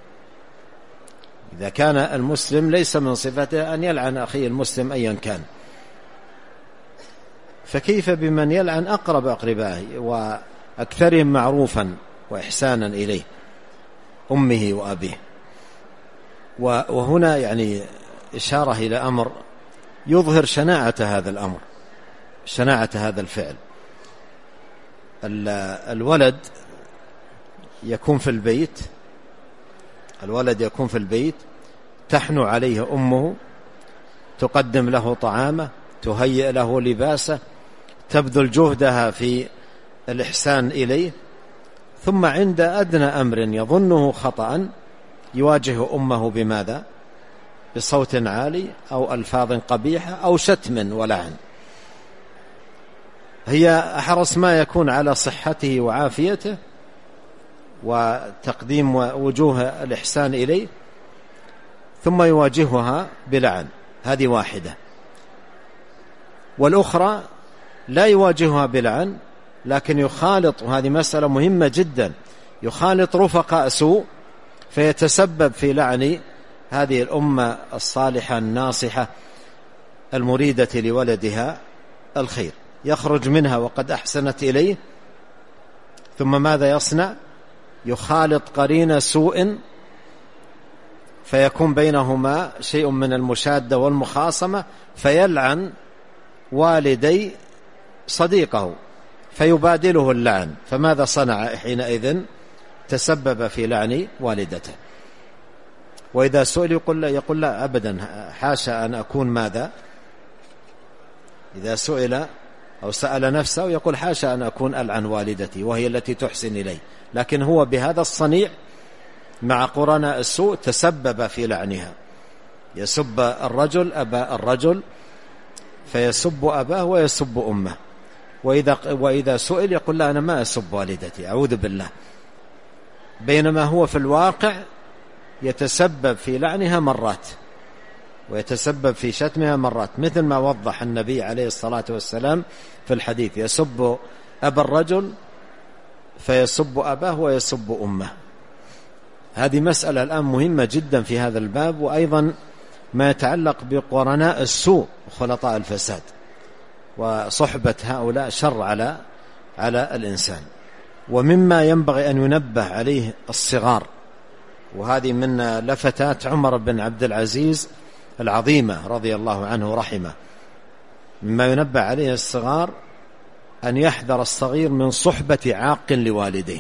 إذا كان المسلم ليس من صفته أن يلعن أخيه المسلم أيا كان، فكيف بمن يلعن أقرب أقربائه وأكثرهم معروفا وإحسانا إليه، أمه وأبيه؟ وهنا يعني إشارة إلى أمر يظهر شناعة هذا الأمر، شناعة هذا الفعل. الولد يكون في البيت الولد يكون في البيت تحنو عليه أمه، تقدم له طعامه، تهيئ له لباسه، تبذل جهدها في الإحسان إليه، ثم عند أدنى أمر يظنه خطأ يواجه أمه بماذا؟ بصوت عالي أو ألفاظ قبيحة أو شتم ولعن. هي أحرص ما يكون على صحته وعافيته وتقديم وجوه الإحسان إليه، ثم يواجهها بلعن. هذه واحدة. والأخرى لا يواجهها بلعن، لكن يخالط، وهذه مسألة مهمة جدا، يخالط رفقاء سوء فيتسبب في لعن هذه الأمة الصالحة الناصحة المريدة لولدها الخير. يخرج منها وقد أحسنت إليه، ثم ماذا يصنع؟ يخالط قرين سوء فيكون بينهما شيء من المشادة والمخاصمة، فيلعن والدي صديقه فيبادله اللعن. فماذا صنع حينئذ؟ تسبب في لعن والدته. وإذا سئل يقول لا, يقول لا أبدا، حاشا أن أكون ماذا؟ إذا سئل أو سأل نفسه يقول حاشا أن أكون ألعن والدتي وهي التي تحسن إلي، لكن هو بهذا الصنيع مع قرناء السوء تسبب في لعنها. يسب الرجل أبا الرجل فيسب أباه ويسب أمه، وإذا, وإذا سئل يقول لا أنا ما أسب والدتي أعوذ بالله، بينما هو في الواقع يتسبب في لعنها مرات ويتسبب في شتمها مرات، مثل ما وضح النبي عليه الصلاة والسلام في الحديث: يسب أبا الرجل فيسب أباه ويسب أمه. هذه مسألة الآن مهمة جدا في هذا الباب، وأيضا ما يتعلق بقرناء السوء وخلطاء الفساد، وصحبة هؤلاء شر على على الإنسان. ومما ينبغي أن ينبه عليه الصغار، وهذه من لفتات عمر بن عبد العزيز العظيمة رضي الله عنه رحمه، مما ينبه عليه الصغار أن يحذر الصغير من صحبة عاق لوالديه،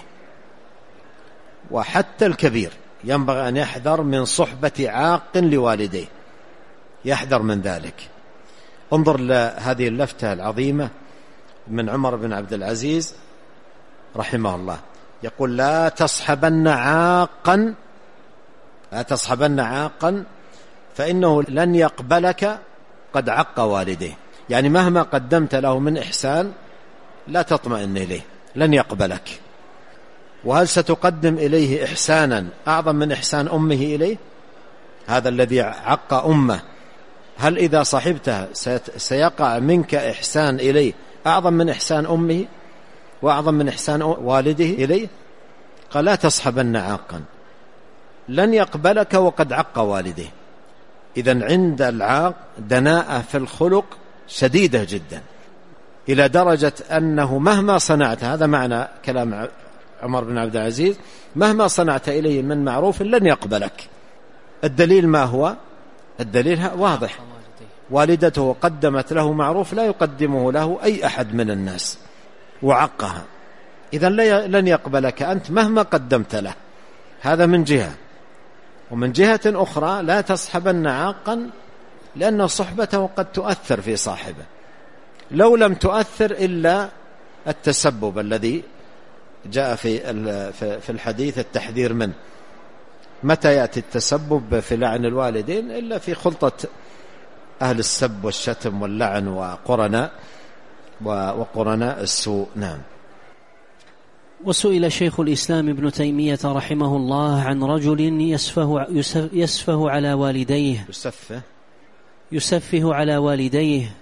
وحتى الكبير ينبغي أن يحذر من صحبة عاق لوالديه، يحذر من ذلك. انظر لهذه اللفتة العظيمة من عمر بن عبد العزيز رحمه الله، يقول: لا تصحبن عاقا لا تصحبن عاقا فإنه لن يقبلك قد عق والديه. يعني مهما قدمت له من إحسان لا تطمئن إليه، لن يقبلك. وهل ستقدم إليه إحسانا أعظم من إحسان أمه إليه؟ هذا الذي عق أمه، هل إذا صحبتها سيقع منك إحسان إليه أعظم من إحسان أمه وأعظم من إحسان والده إليه؟ قال لا تصحبن عاقا، لن يقبلك وقد عق والده. إذن عند العاق دناءة في الخلق شديدة جدا، إلى درجة أنه مهما صنعت، هذا معنى كلام عمر بن عبد العزيز، مهما صنعت إليه من معروف لن يقبلك. الدليل ما هو؟ الدليل واضح، والدته قدمت له معروف لا يقدمه له أي أحد من الناس وعقها، إذن لن يقبلك أنت مهما قدمت له. هذا من جهة. ومن جهة أخرى لا تصحبن عاقا، لأن صحبته قد تؤثر في صاحبه، لو لم تؤثر إلا التسبب الذي جاء في في الحديث التحذير منه. متى يأتي التسبب في لعن الوالدين إلا في خلطة أهل السب والشتم واللعن وقرناء وقرناء السوء. نعم. وسئل شيخ الإسلام ابن تيمية رحمه الله عن رجل يسفه, يسفه على والديه يسفه, يسفه على والديه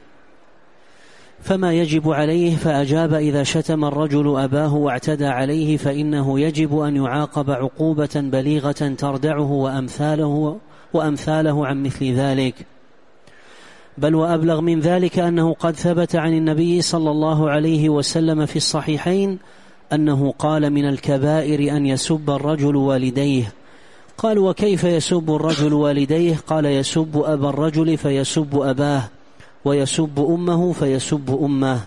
فما يجب عليه، فأجاب: إذا شتم الرجل أباه واعتدى عليه فإنه يجب أن يعاقب عقوبة بليغة تردعه وأمثاله, وأمثاله عن مثل ذلك. بل وأبلغ من ذلك أنه قد ثبت عن النبي صلى الله عليه وسلم في الصحيحين أنه قال: من الكبائر أن يسب الرجل والديه. قال: وكيف يسب الرجل والديه؟ قال: يسب أبا الرجل فيسب أباه، ويسب أمه فيسب أمه.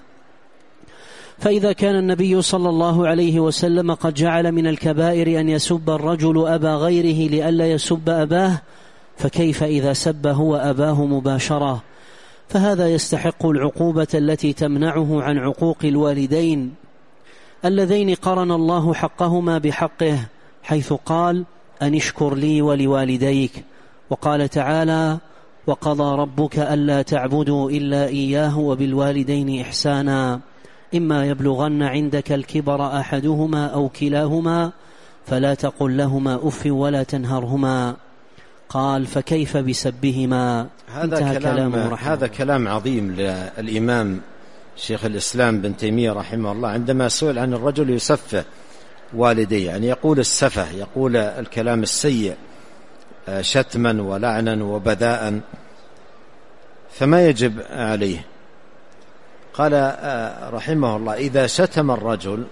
فإذا كان النبي صلى الله عليه وسلم قد جعل من الكبائر أن يسب الرجل أبا غيره لئلا يسب أباه، فكيف إذا سب هو أباه مباشرة؟ فهذا يستحق العقوبة التي تمنعه عن عقوق الوالدين اللذين قرن الله حقهما بحقه، حيث قال: أن اشكر لي ولوالديك. وقال تعالى: وقضى ربك ألا تعبدوا إلا إياه وبالوالدين إحسانا، إما يبلغن عندك الكبر أحدهما أو كلاهما فلا تقل لهما أف ولا تنهرهما. قال: فكيف بسبهما؟ هذا كلام, هذا كلام عظيم للإمام شيخ الإسلام بن تيمية رحمه الله عندما سئل عن الرجل يسفه والديه، يعني يقول السفه، يقول الكلام السيء شتما ولعنا وبذاء، فما يجب عليه؟ قال رحمه الله: إذا شتم الرجل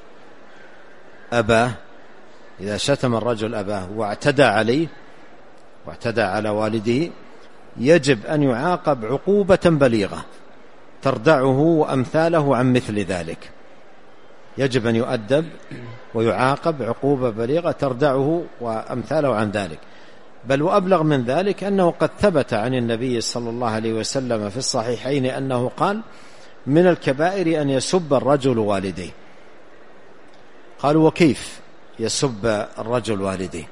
أباه، إذا شتم الرجل أباه واعتدى عليه واعتدى على والده، يجب أن يعاقب عقوبة بليغة تردعه وأمثاله عن مثل ذلك. يجب أن يؤدب ويعاقب عقوبة بليغة تردعه وأمثاله عن ذلك. بل وأبلغ من ذلك أنه قد ثبت عن النبي صلى الله عليه وسلم في الصحيحين أنه قال: من الكبائر أن يسب الرجل والديه. قالوا: وكيف يسب الرجل والديه؟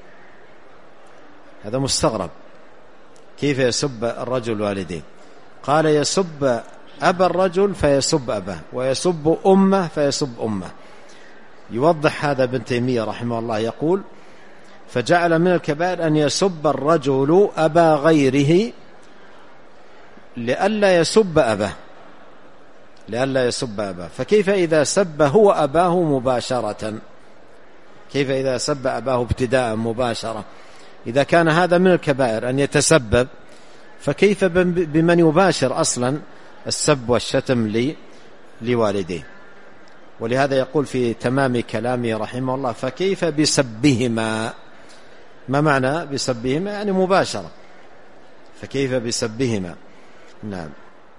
هذا مستغرب، كيف يسب الرجل والديه؟ قال: يسب أبا الرجل فيسب أباه، ويسب أمه فيسب أمه. يوضح هذا ابن تيمية رحمه الله، يقول: فجعل من الكبائر أن يسب الرجل أبا غيره لئلا يسب أباه، لئلا يسب أباه. فكيف إذا سب هو أباه مباشرة؟ كيف إذا سب أباه ابتداء مباشرة؟ إذا كان هذا من الكبائر أن يتسبب، فكيف بمن يباشر أصلا السب والشتم لي لوالديه؟ ولهذا يقول في تمام كلامه رحمه الله: فكيف بسبهما؟ ما معنى بسبهما؟ يعني مباشرة، فكيف بسبهما؟ نعم.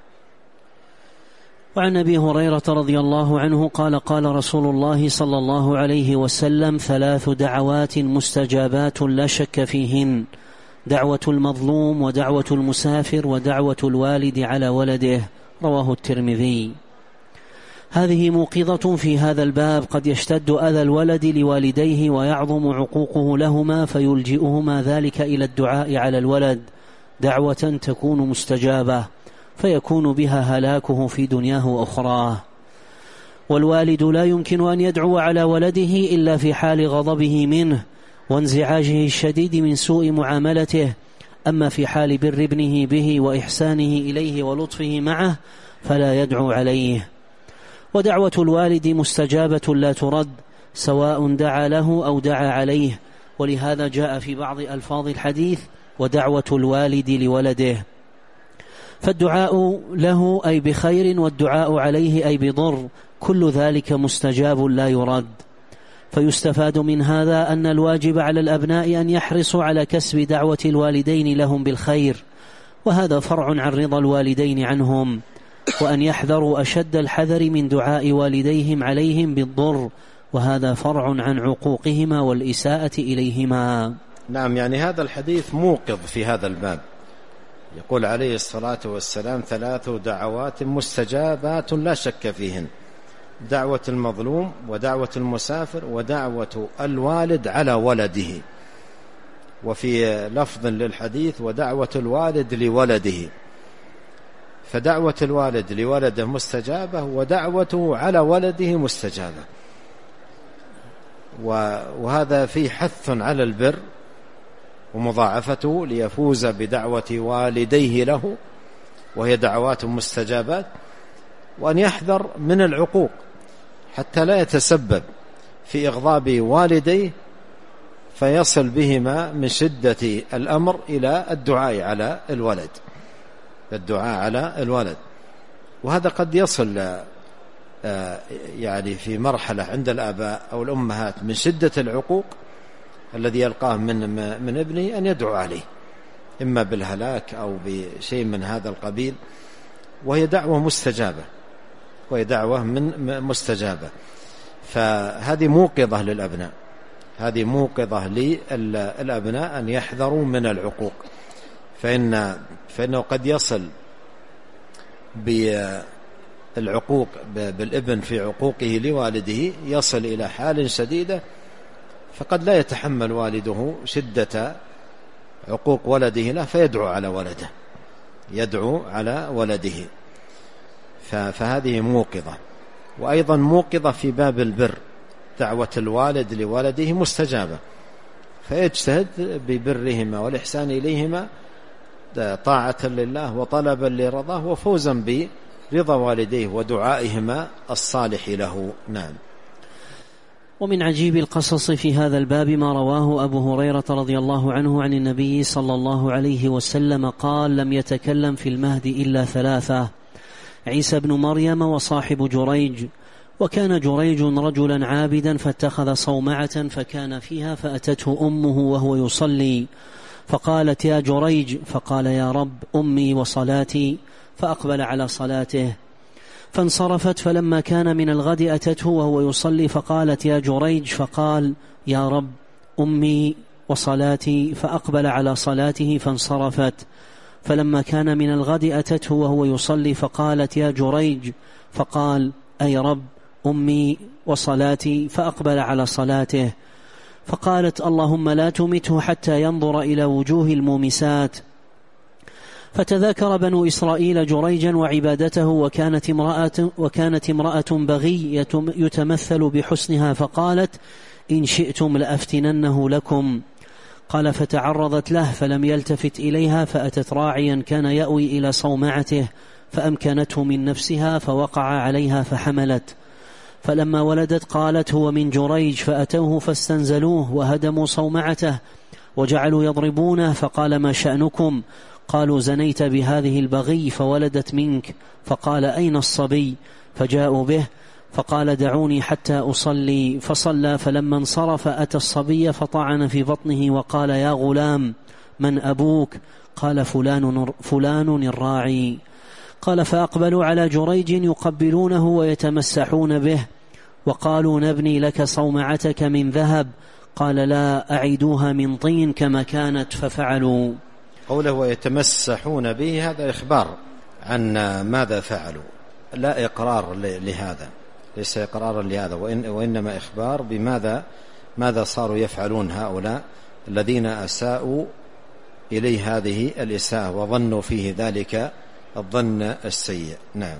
وعن أبي هريرة رضي الله عنه قال: قال رسول الله صلى الله عليه وسلم: ثلاث دعوات مستجابات لا شك فيهن: دعوة المظلوم، ودعوة المسافر، ودعوة الوالد على ولده. رواه الترمذي. هذه موقظة في هذا الباب. قد يشتد أذى الولد لوالديه ويعظم عقوقه لهما، فيلجئهما ذلك إلى الدعاء على الولد دعوة تكون مستجابة، فيكون بها هلاكه في دنياه وأخراه. والوالد لا يمكن أن يدعو على ولده إلا في حال غضبه منه وانزعاجه الشديد من سوء معاملته، أما في حال بر ابنه به وإحسانه إليه ولطفه معه فلا يدعو عليه. ودعوة الوالد مستجابة لا ترد، سواء دعا له أو دعا عليه، ولهذا جاء في بعض ألفاظ الحديث ودعوة الوالد لولده. فالدعاء له أي بخير، والدعاء عليه أي بضر، كل ذلك مستجاب لا يرد. فيستفاد من هذا أن الواجب على الأبناء أن يحرصوا على كسب دعوة الوالدين لهم بالخير، وهذا فرع عن رضا الوالدين عنهم، وأن يحذروا أشد الحذر من دعاء والديهم عليهم بالضر، وهذا فرع عن عقوقهما والإساءة إليهما. نعم، يعني هذا الحديث موقظ في هذا الباب. يقول عليه الصلاة والسلام: ثلاث دعوات مستجابات لا شك فيهن: دعوة المظلوم، ودعوة المسافر، ودعوة الوالد على ولده. وفي لفظ للحديث: ودعوة الوالد لولده. فدعوة الوالد لولده مستجابة، ودعوته على ولده مستجابة. وهذا فيه حث على البر ومضاعفته ليفوز بدعوة والديه له، وهي دعوات مستجابات، وأن يحذر من العقوق حتى لا يتسبب في إغضاب والديه فيصل بهما من شدة الأمر إلى الدعاء على الولد الدعاء على الولد وهذا قد يصل يعني في مرحلة عند الآباء أو الأمهات من شدة العقوق الذي يلقاه من من ابنه أن يدعو عليه، إما بالهلاك أو بشيء من هذا القبيل، وهي دعوة مستجابة وهي دعوة من مستجابة. فهذه موقظة للأبناء هذه موقظة للأبناء أن يحذروا من العقوق، فإن فإنه قد يصل بالعقوق بالابن في عقوقه لوالده يصل إلى حال شديدة، فقد لا يتحمل والده شدة عقوق ولده له فيدعو على ولده يدعو على ولده فهذه موقظة. وأيضا موقظة في باب البر، دعوة الوالد لولده مستجابة، فيجتهد ببرهما والإحسان إليهما طاعة لله وطلبا لرضاه وفوزا برضا والديه ودعائهما الصالح له. نعم. ومن عجيب القصص في هذا الباب ما رواه أبو هريرة رضي الله عنه عن النبي صلى الله عليه وسلم قال: لم يتكلم في المهد إلا ثلاثة: عيسى بن مريم وصاحب جريج. وكان جريج رجلا عابدا فاتخذ صومعة فكان فيها فأتته أمه وهو يصلي فقالت: يا جريج. فقال: يا رب، أمي وصلاتي. فأقبل على صلاته فانصرفت، فلما كان من الغد أتته وهو يصلي فقالت: يا جريج. فقال: يا رب، أمي وصلاتي. فأقبل على صلاته فانصرفت، فلما كان من الغد أتته وهو يصلي فقالت: يا جريج. فقال: أي رب، أمي وصلاتي. فأقبل على صلاته، فقالت: اللهم لا تمته حتى ينظر إلى وجوه المومسات. فتذكر بنو إسرائيل جريجا وعبادته، وكانت امرأة, وكانت امرأة بغي يتمثل بحسنها، فقالت: إن شئتم لأفتننه لكم. قال: فتعرضت له فلم يلتفت إليها، فأتت راعيا كان يأوي إلى صومعته فأمكنته من نفسها فوقع عليها فحملت. فلما ولدت قالت: هو من جريج. فأتوه فاستنزلوه وهدموا صومعته وجعلوا يضربونه، فقال: ما شأنكم؟ قالوا: زنيت بهذه البغي فولدت منك. فقال: أين الصبي؟ فجاءوا به، فقال: دعوني حتى أصلي. فصلى، فلما انصرف أتى الصبي فطعن في بطنه وقال: يا غلام، من أبوك؟ قال: فلان, فلان الراعي. قال: فأقبلوا على جريج يقبلونه ويتمسحون به، وقالوا: نبني لك صومعتك من ذهب. قال: لا، أعيدوها من طين كما كانت. ففعلوا. قوله ويتمسحون به هذا إخبار عن ماذا فعلوا، لا إقرار لهذا، ليس إقرارا لهذا، وإن وإنما إخبار بماذا ماذا صاروا يفعلون هؤلاء الذين أساءوا إليه هذه الإساءة وظنوا فيه ذلك الظن السيء. نعم.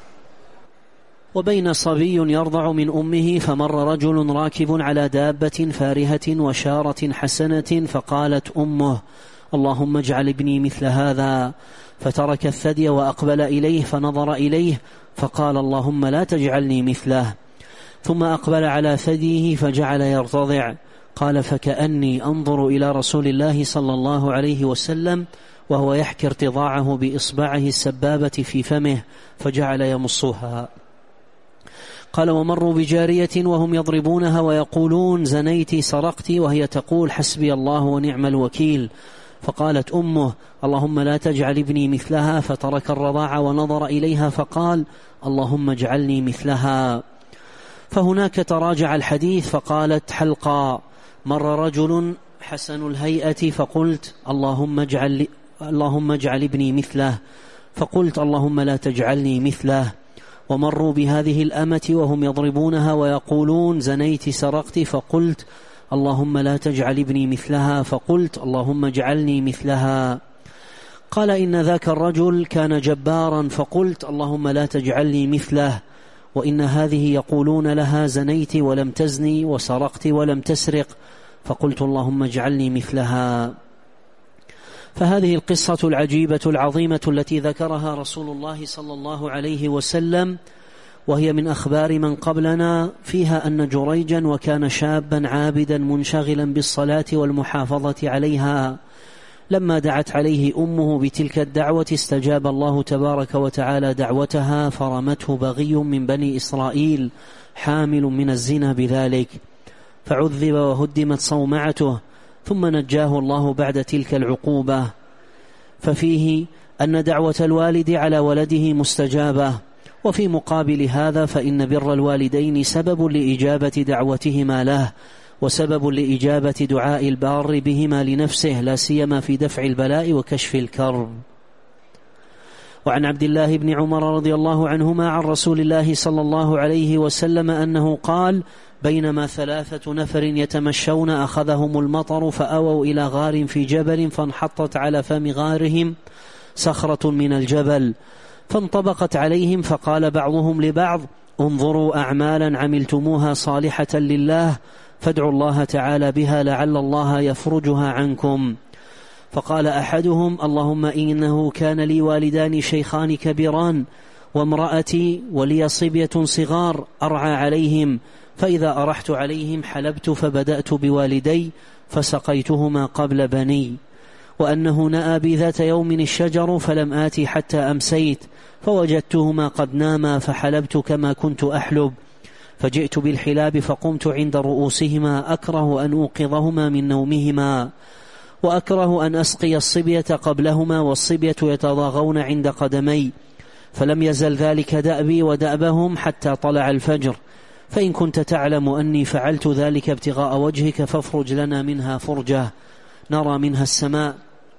وبين صبي يرضع من أمه فمر رجل راكب على دابة فارهة وشارة حسنة فقالت أمه اللهم اجعل ابني مثل هذا، فترك الثدي وأقبل إليه فنظر إليه فقال اللهم لا تجعلني مثله، ثم أقبل على ثديه فجعل يرتضع. قال فكأني أنظر إلى رسول الله صلى الله عليه وسلم وهو يحكي ارتضاعه بإصبعه السبابة في فمه فجعل يمصها. قال ومروا بجارية وهم يضربونها ويقولون زنيت سرقت، وهي تقول حسبي الله ونعم الوكيل. فقالت أمه اللهم لا تجعل ابني مثلها، فترك الرضاع ونظر إليها فقال اللهم اجعلني مثلها. فهناك تراجع الحديث فقالت حلقا مر رجل حسن الهيئة فقلت اللهم اجعل, اللهم اجعل ابني مثله، فقلت اللهم لا تجعلني مثله. ومروا بهذه الأمة وهم يضربونها ويقولون زنيت سرقت، فقلت اللهم لا تجعل ابني مثلها، فقلت اللهم اجعلني مثلها. قال إن ذاك الرجل كان جبارا، فقلت اللهم لا تجعلني مثله. وإن هذه يقولون لها زنيت ولم تزني وسرقت ولم تسرق، فقلت اللهم اجعلني مثلها. فهذه القصة العجيبة العظيمة التي ذكرها رسول الله صلى الله عليه وسلم وهي من أخبار من قبلنا فيها أن جريجا وكان شابا عابدا منشغلا بالصلاة والمحافظة عليها، لما دعت عليه أمه بتلك الدعوة استجاب الله تبارك وتعالى دعوتها فرمته بغي من بني إسرائيل حامل من الزنا بذلك، فعذب وهدمت صومعته، ثم نجاه الله بعد تلك العقوبة. ففيه أن دعوة الوالد على ولده مستجابة. وفي مقابل هذا فإن بر الوالدين سبب لإجابة دعوتهما له، وسبب لإجابة دعاء البار بهما لنفسه، لا سيما في دفع البلاء وكشف الكرب. وعن عبد الله بن عمر رضي الله عنهما عن رسول الله صلى الله عليه وسلم أنه قال بينما ثلاثة نفر يتمشون أخذهم المطر فأووا إلى غار في جبل، فانحطت على فم غارهم صخرة من الجبل فانطبقت عليهم، فقال بعضهم لبعض انظروا أعمالا عملتموها صالحة لله فادعوا الله تعالى بها لعل الله يفرجها عنكم. فقال أحدهم اللهم إنه كان لي والدان شيخان كبيران وامرأتي ولي صبية صغار أرعى عليهم، فإذا أرحت عليهم حلبت فبدأت بوالدي فسقيتهما قبل بني، وأنه نأى بي ذات يوم الشجر فلم آتي حتى أمسيت فوجدتهما قد ناما فحلبت كما كنت أحلب، فجئت بالحلاب فقمت عند رؤوسهما أكره أن أوقظهما من نومهما، وأكره أن أسقي الصبية قبلهما والصبية يتضاغون عند قدمي، فلم يزل ذلك دأبي ودأبهم حتى طلع الفجر، فإن كنت تعلم أني فعلت ذلك ابتغاء وجهك فافرج لنا منها فرجة نرى منها السماء،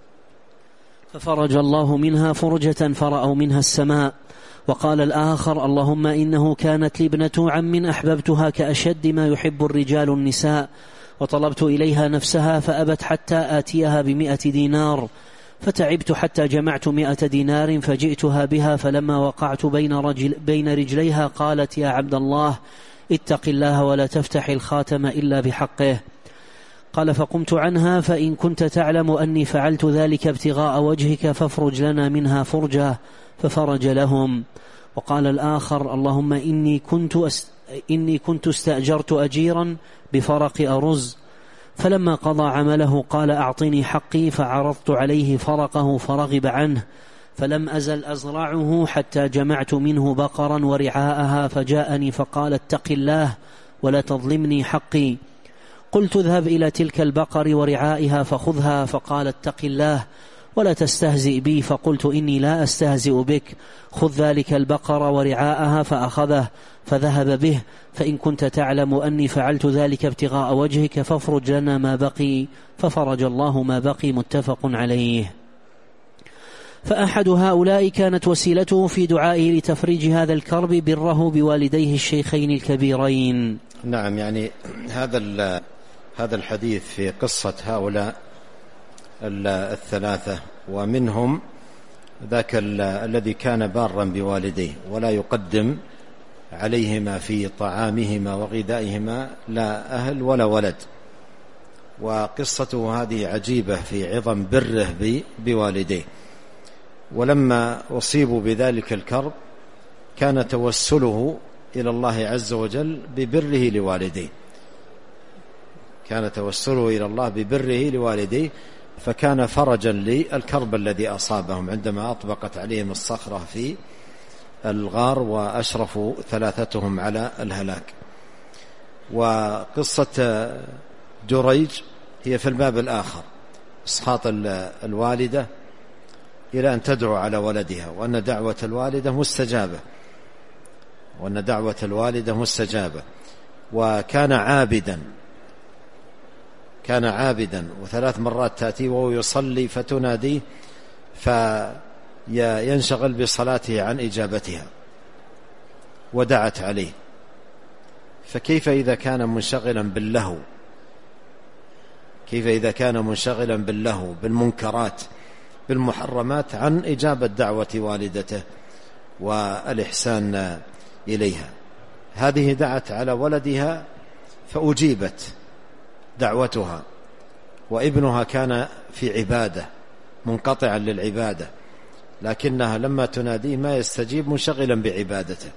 ففرج الله منها فرجة فرأوا منها السماء. وقال الآخر اللهم إنه كانت لي ابنة عم أحببتها كأشد ما يحب الرجال النساء، وطلبت إليها نفسها فأبت حتى آتيها بمئة دينار، فتعبت حتى جمعت مئة دينار فجئتها بها، فلما وقعت بين, رجل بين رجليها قالت يا عبد الله اتق الله ولا تفتح الخاتم إلا بحقه. قال فقمت عنها فإن كنت تعلم أني فعلت ذلك ابتغاء وجهك فافرج لنا منها فرجة، ففرج لهم. وقال الآخر اللهم إني كنت, أست... إني كنت استأجرت أجيرا بفرق أرز، فلما قضى عمله قال أعطني حقي، فعرضت عليه فرقه فرغب عنه، فلم أزل أزرعه حتى جمعت منه بقرا ورعاءها، فجاءني فقال اتق الله ولا تظلمني حقي. قلت اذهب إلى تلك البقر ورعائها فخذها، فقال اتق الله ولا تستهزئ بي، فقلت إني لا أستهزئ بك، خذ ذلك البقر ورعاءها، فأخذه فذهب به، فإن كنت تعلم أني فعلت ذلك ابتغاء وجهك فافرج لنا ما بقي، ففرج الله ما بقي، متفق عليه. فأحد هؤلاء كانت وسيلته في دعائه لتفريج هذا الكرب بره بوالديه الشيخين الكبيرين. نعم، يعني هذا هذا الحديث في قصة هؤلاء الثلاثة، ومنهم ذاك الذي كان بارا بوالديه ولا يقدم عليهما في طعامهما وغذائهما لا أهل ولا ولد. وقصته هذه عجيبة في عظم بره بوالديه. ولما أصيبوا بذلك الكرب كان توسله إلى الله عز وجل ببره لوالديه، كان توسله إلى الله ببره لوالديه، فكان فرجا للكرب الذي أصابهم عندما أطبقت عليهم الصخرة في الغار وأشرفوا ثلاثتهم على الهلاك. وقصة جريج هي في الباب الآخر، إسخاط الوالدة إلى أن تدعو على ولدها، وأن دعوة الوالدة مستجابة، وأن دعوة الوالدة مستجابة. وكان عابدا، كان عابدا وثلاث مرات تأتي وهو يصلي فتناديه فينشغل بصلاته عن إجابتها ودعت عليه. فكيف إذا كان منشغلا باللهو، كيف إذا كان منشغلا باللهو بالمنكرات بالمحرمات عن إجابة دعوة والدته والإحسان إليها. هذه دعت على ولدها فأجيبت دعوتها، وابنها كان في عبادة منقطعا للعبادة، لكنها لما تناديه ما يستجيب، منشغلا بعبادته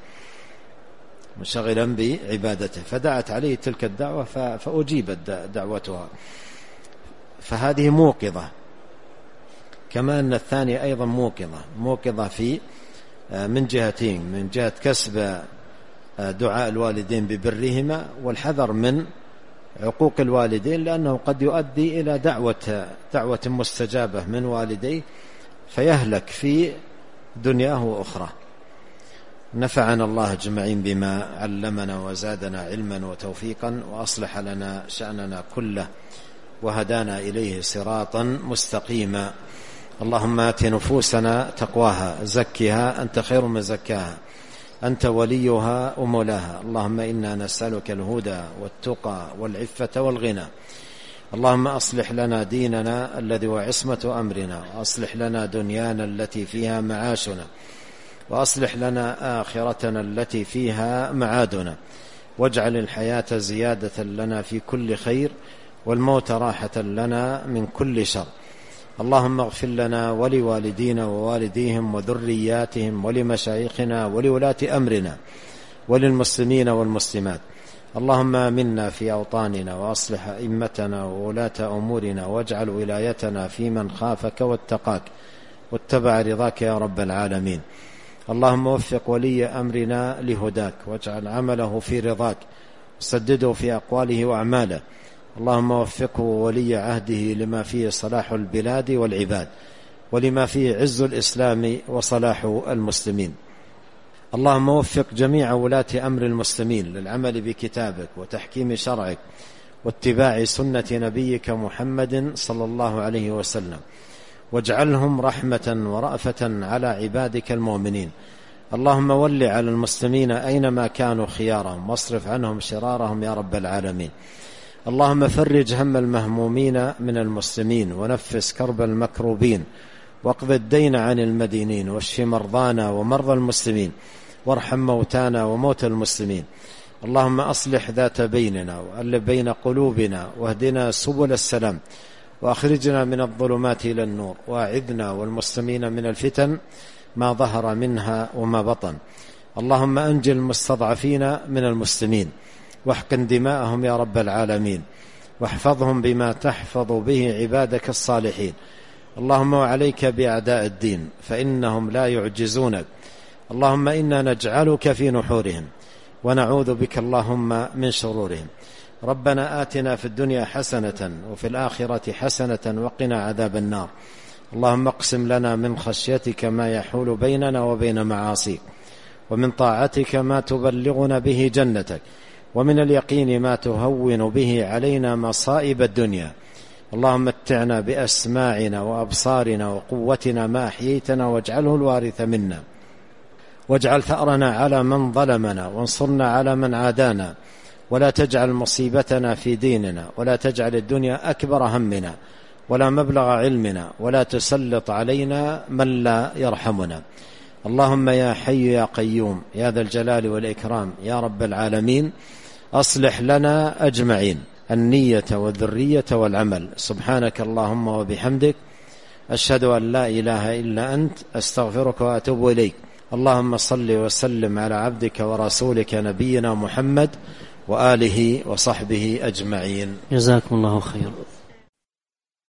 منشغلا بعبادته فدعت عليه تلك الدعوة فأجيبت دعوتها. فهذه موقظة، كما أن الثانية أيضا موقظة موقظة في من جهتين، من جهة كسب دعاء الوالدين ببرهما والحذر من عقوق الوالدين، لأنه قد يؤدي إلى دعوة دعوة مستجابة من والديه فيهلك في دنياه وأخرى. نفعنا الله أجمعين بما علمنا وزادنا علما وتوفيقا، وأصلح لنا شأننا كله وهدانا إليه صراطا مستقيما. اللهم آت نفوسنا تقواها زكها أنت خير من زكاها أنت وليها ومولاها. اللهم إنا نسألك الهدى والتقى والعفة والغنى. اللهم أصلح لنا ديننا الذي هو عصمة أمرنا، وأصلح لنا دنيانا التي فيها معاشنا، وأصلح لنا آخرتنا التي فيها معادنا، واجعل الحياة زيادة لنا في كل خير والموت راحة لنا من كل شر. اللهم اغفر لنا ولوالدينا ووالديهم وذرياتهم ولمشايخنا ولولاة أمرنا وللمسلمين والمسلمات. اللهم آمنا في أوطاننا وأصلح أئمتنا وولاة أمورنا، واجعل ولايتنا في من خافك واتقاك واتبع رضاك يا رب العالمين. اللهم وفق ولي أمرنا لهداك، واجعل عمله في رضاك، وسدده في أقواله وأعماله. اللهم وفقه ولي عهده لما فيه صلاح البلاد والعباد، ولما فيه عز الإسلام وصلاح المسلمين. اللهم وفق جميع ولاة أمر المسلمين للعمل بكتابك وتحكيم شرعك واتباع سنة نبيك محمد صلى الله عليه وسلم، واجعلهم رحمة ورأفة على عبادك المؤمنين. اللهم ول على المسلمين أينما كانوا خيارهم، واصرف عنهم شرارهم يا رب العالمين. اللهم فرج هم المهمومين من المسلمين، ونفس كرب المكروبين، واقض الدين عن المدينين، واشف مرضانا ومرضى المسلمين، وارحم موتانا وموتى المسلمين. اللهم أصلح ذات بيننا، وألف بين قلوبنا، واهدنا سبل السلام، وأخرجنا من الظلمات إلى النور، وأعذنا والمسلمين من الفتن ما ظهر منها وما بطن. اللهم أنجل المستضعفين من المسلمين، واحقن دماءهم يا رب العالمين، واحفظهم بما تحفظ به عبادك الصالحين. اللهم وعليك بأعداء الدين فإنهم لا يعجزونك. اللهم إنا نجعلك في نحورهم، ونعوذ بك اللهم من شرورهم. ربنا آتنا في الدنيا حسنة وفي الآخرة حسنة وقنا عذاب النار. اللهم اقسم لنا من خشيتك ما يحول بيننا وبين معاصيك، ومن طاعتك ما تبلغنا به جنتك، ومن اليقين ما تهون به علينا مصائب الدنيا. اللهم متعنا بأسماعنا وأبصارنا وقوتنا ما أحييتنا، واجعله الوارث منا، واجعل ثأرنا على من ظلمنا، وانصرنا على من عادانا، ولا تجعل مصيبتنا في ديننا، ولا تجعل الدنيا أكبر همنا، ولا مبلغ علمنا، ولا تسلط علينا من لا يرحمنا. اللهم يا حي يا قيوم يا ذا الجلال والإكرام يا رب العالمين، أصلح لنا أجمعين النية والذرية والعمل. سبحانك اللهم وبحمدك، أشهد أن لا إله إلا أنت، أستغفرك وأتوب إليك. اللهم صل وسلم على عبدك ورسولك نبينا محمد وآله وصحبه أجمعين. جزاكم الله خيرا.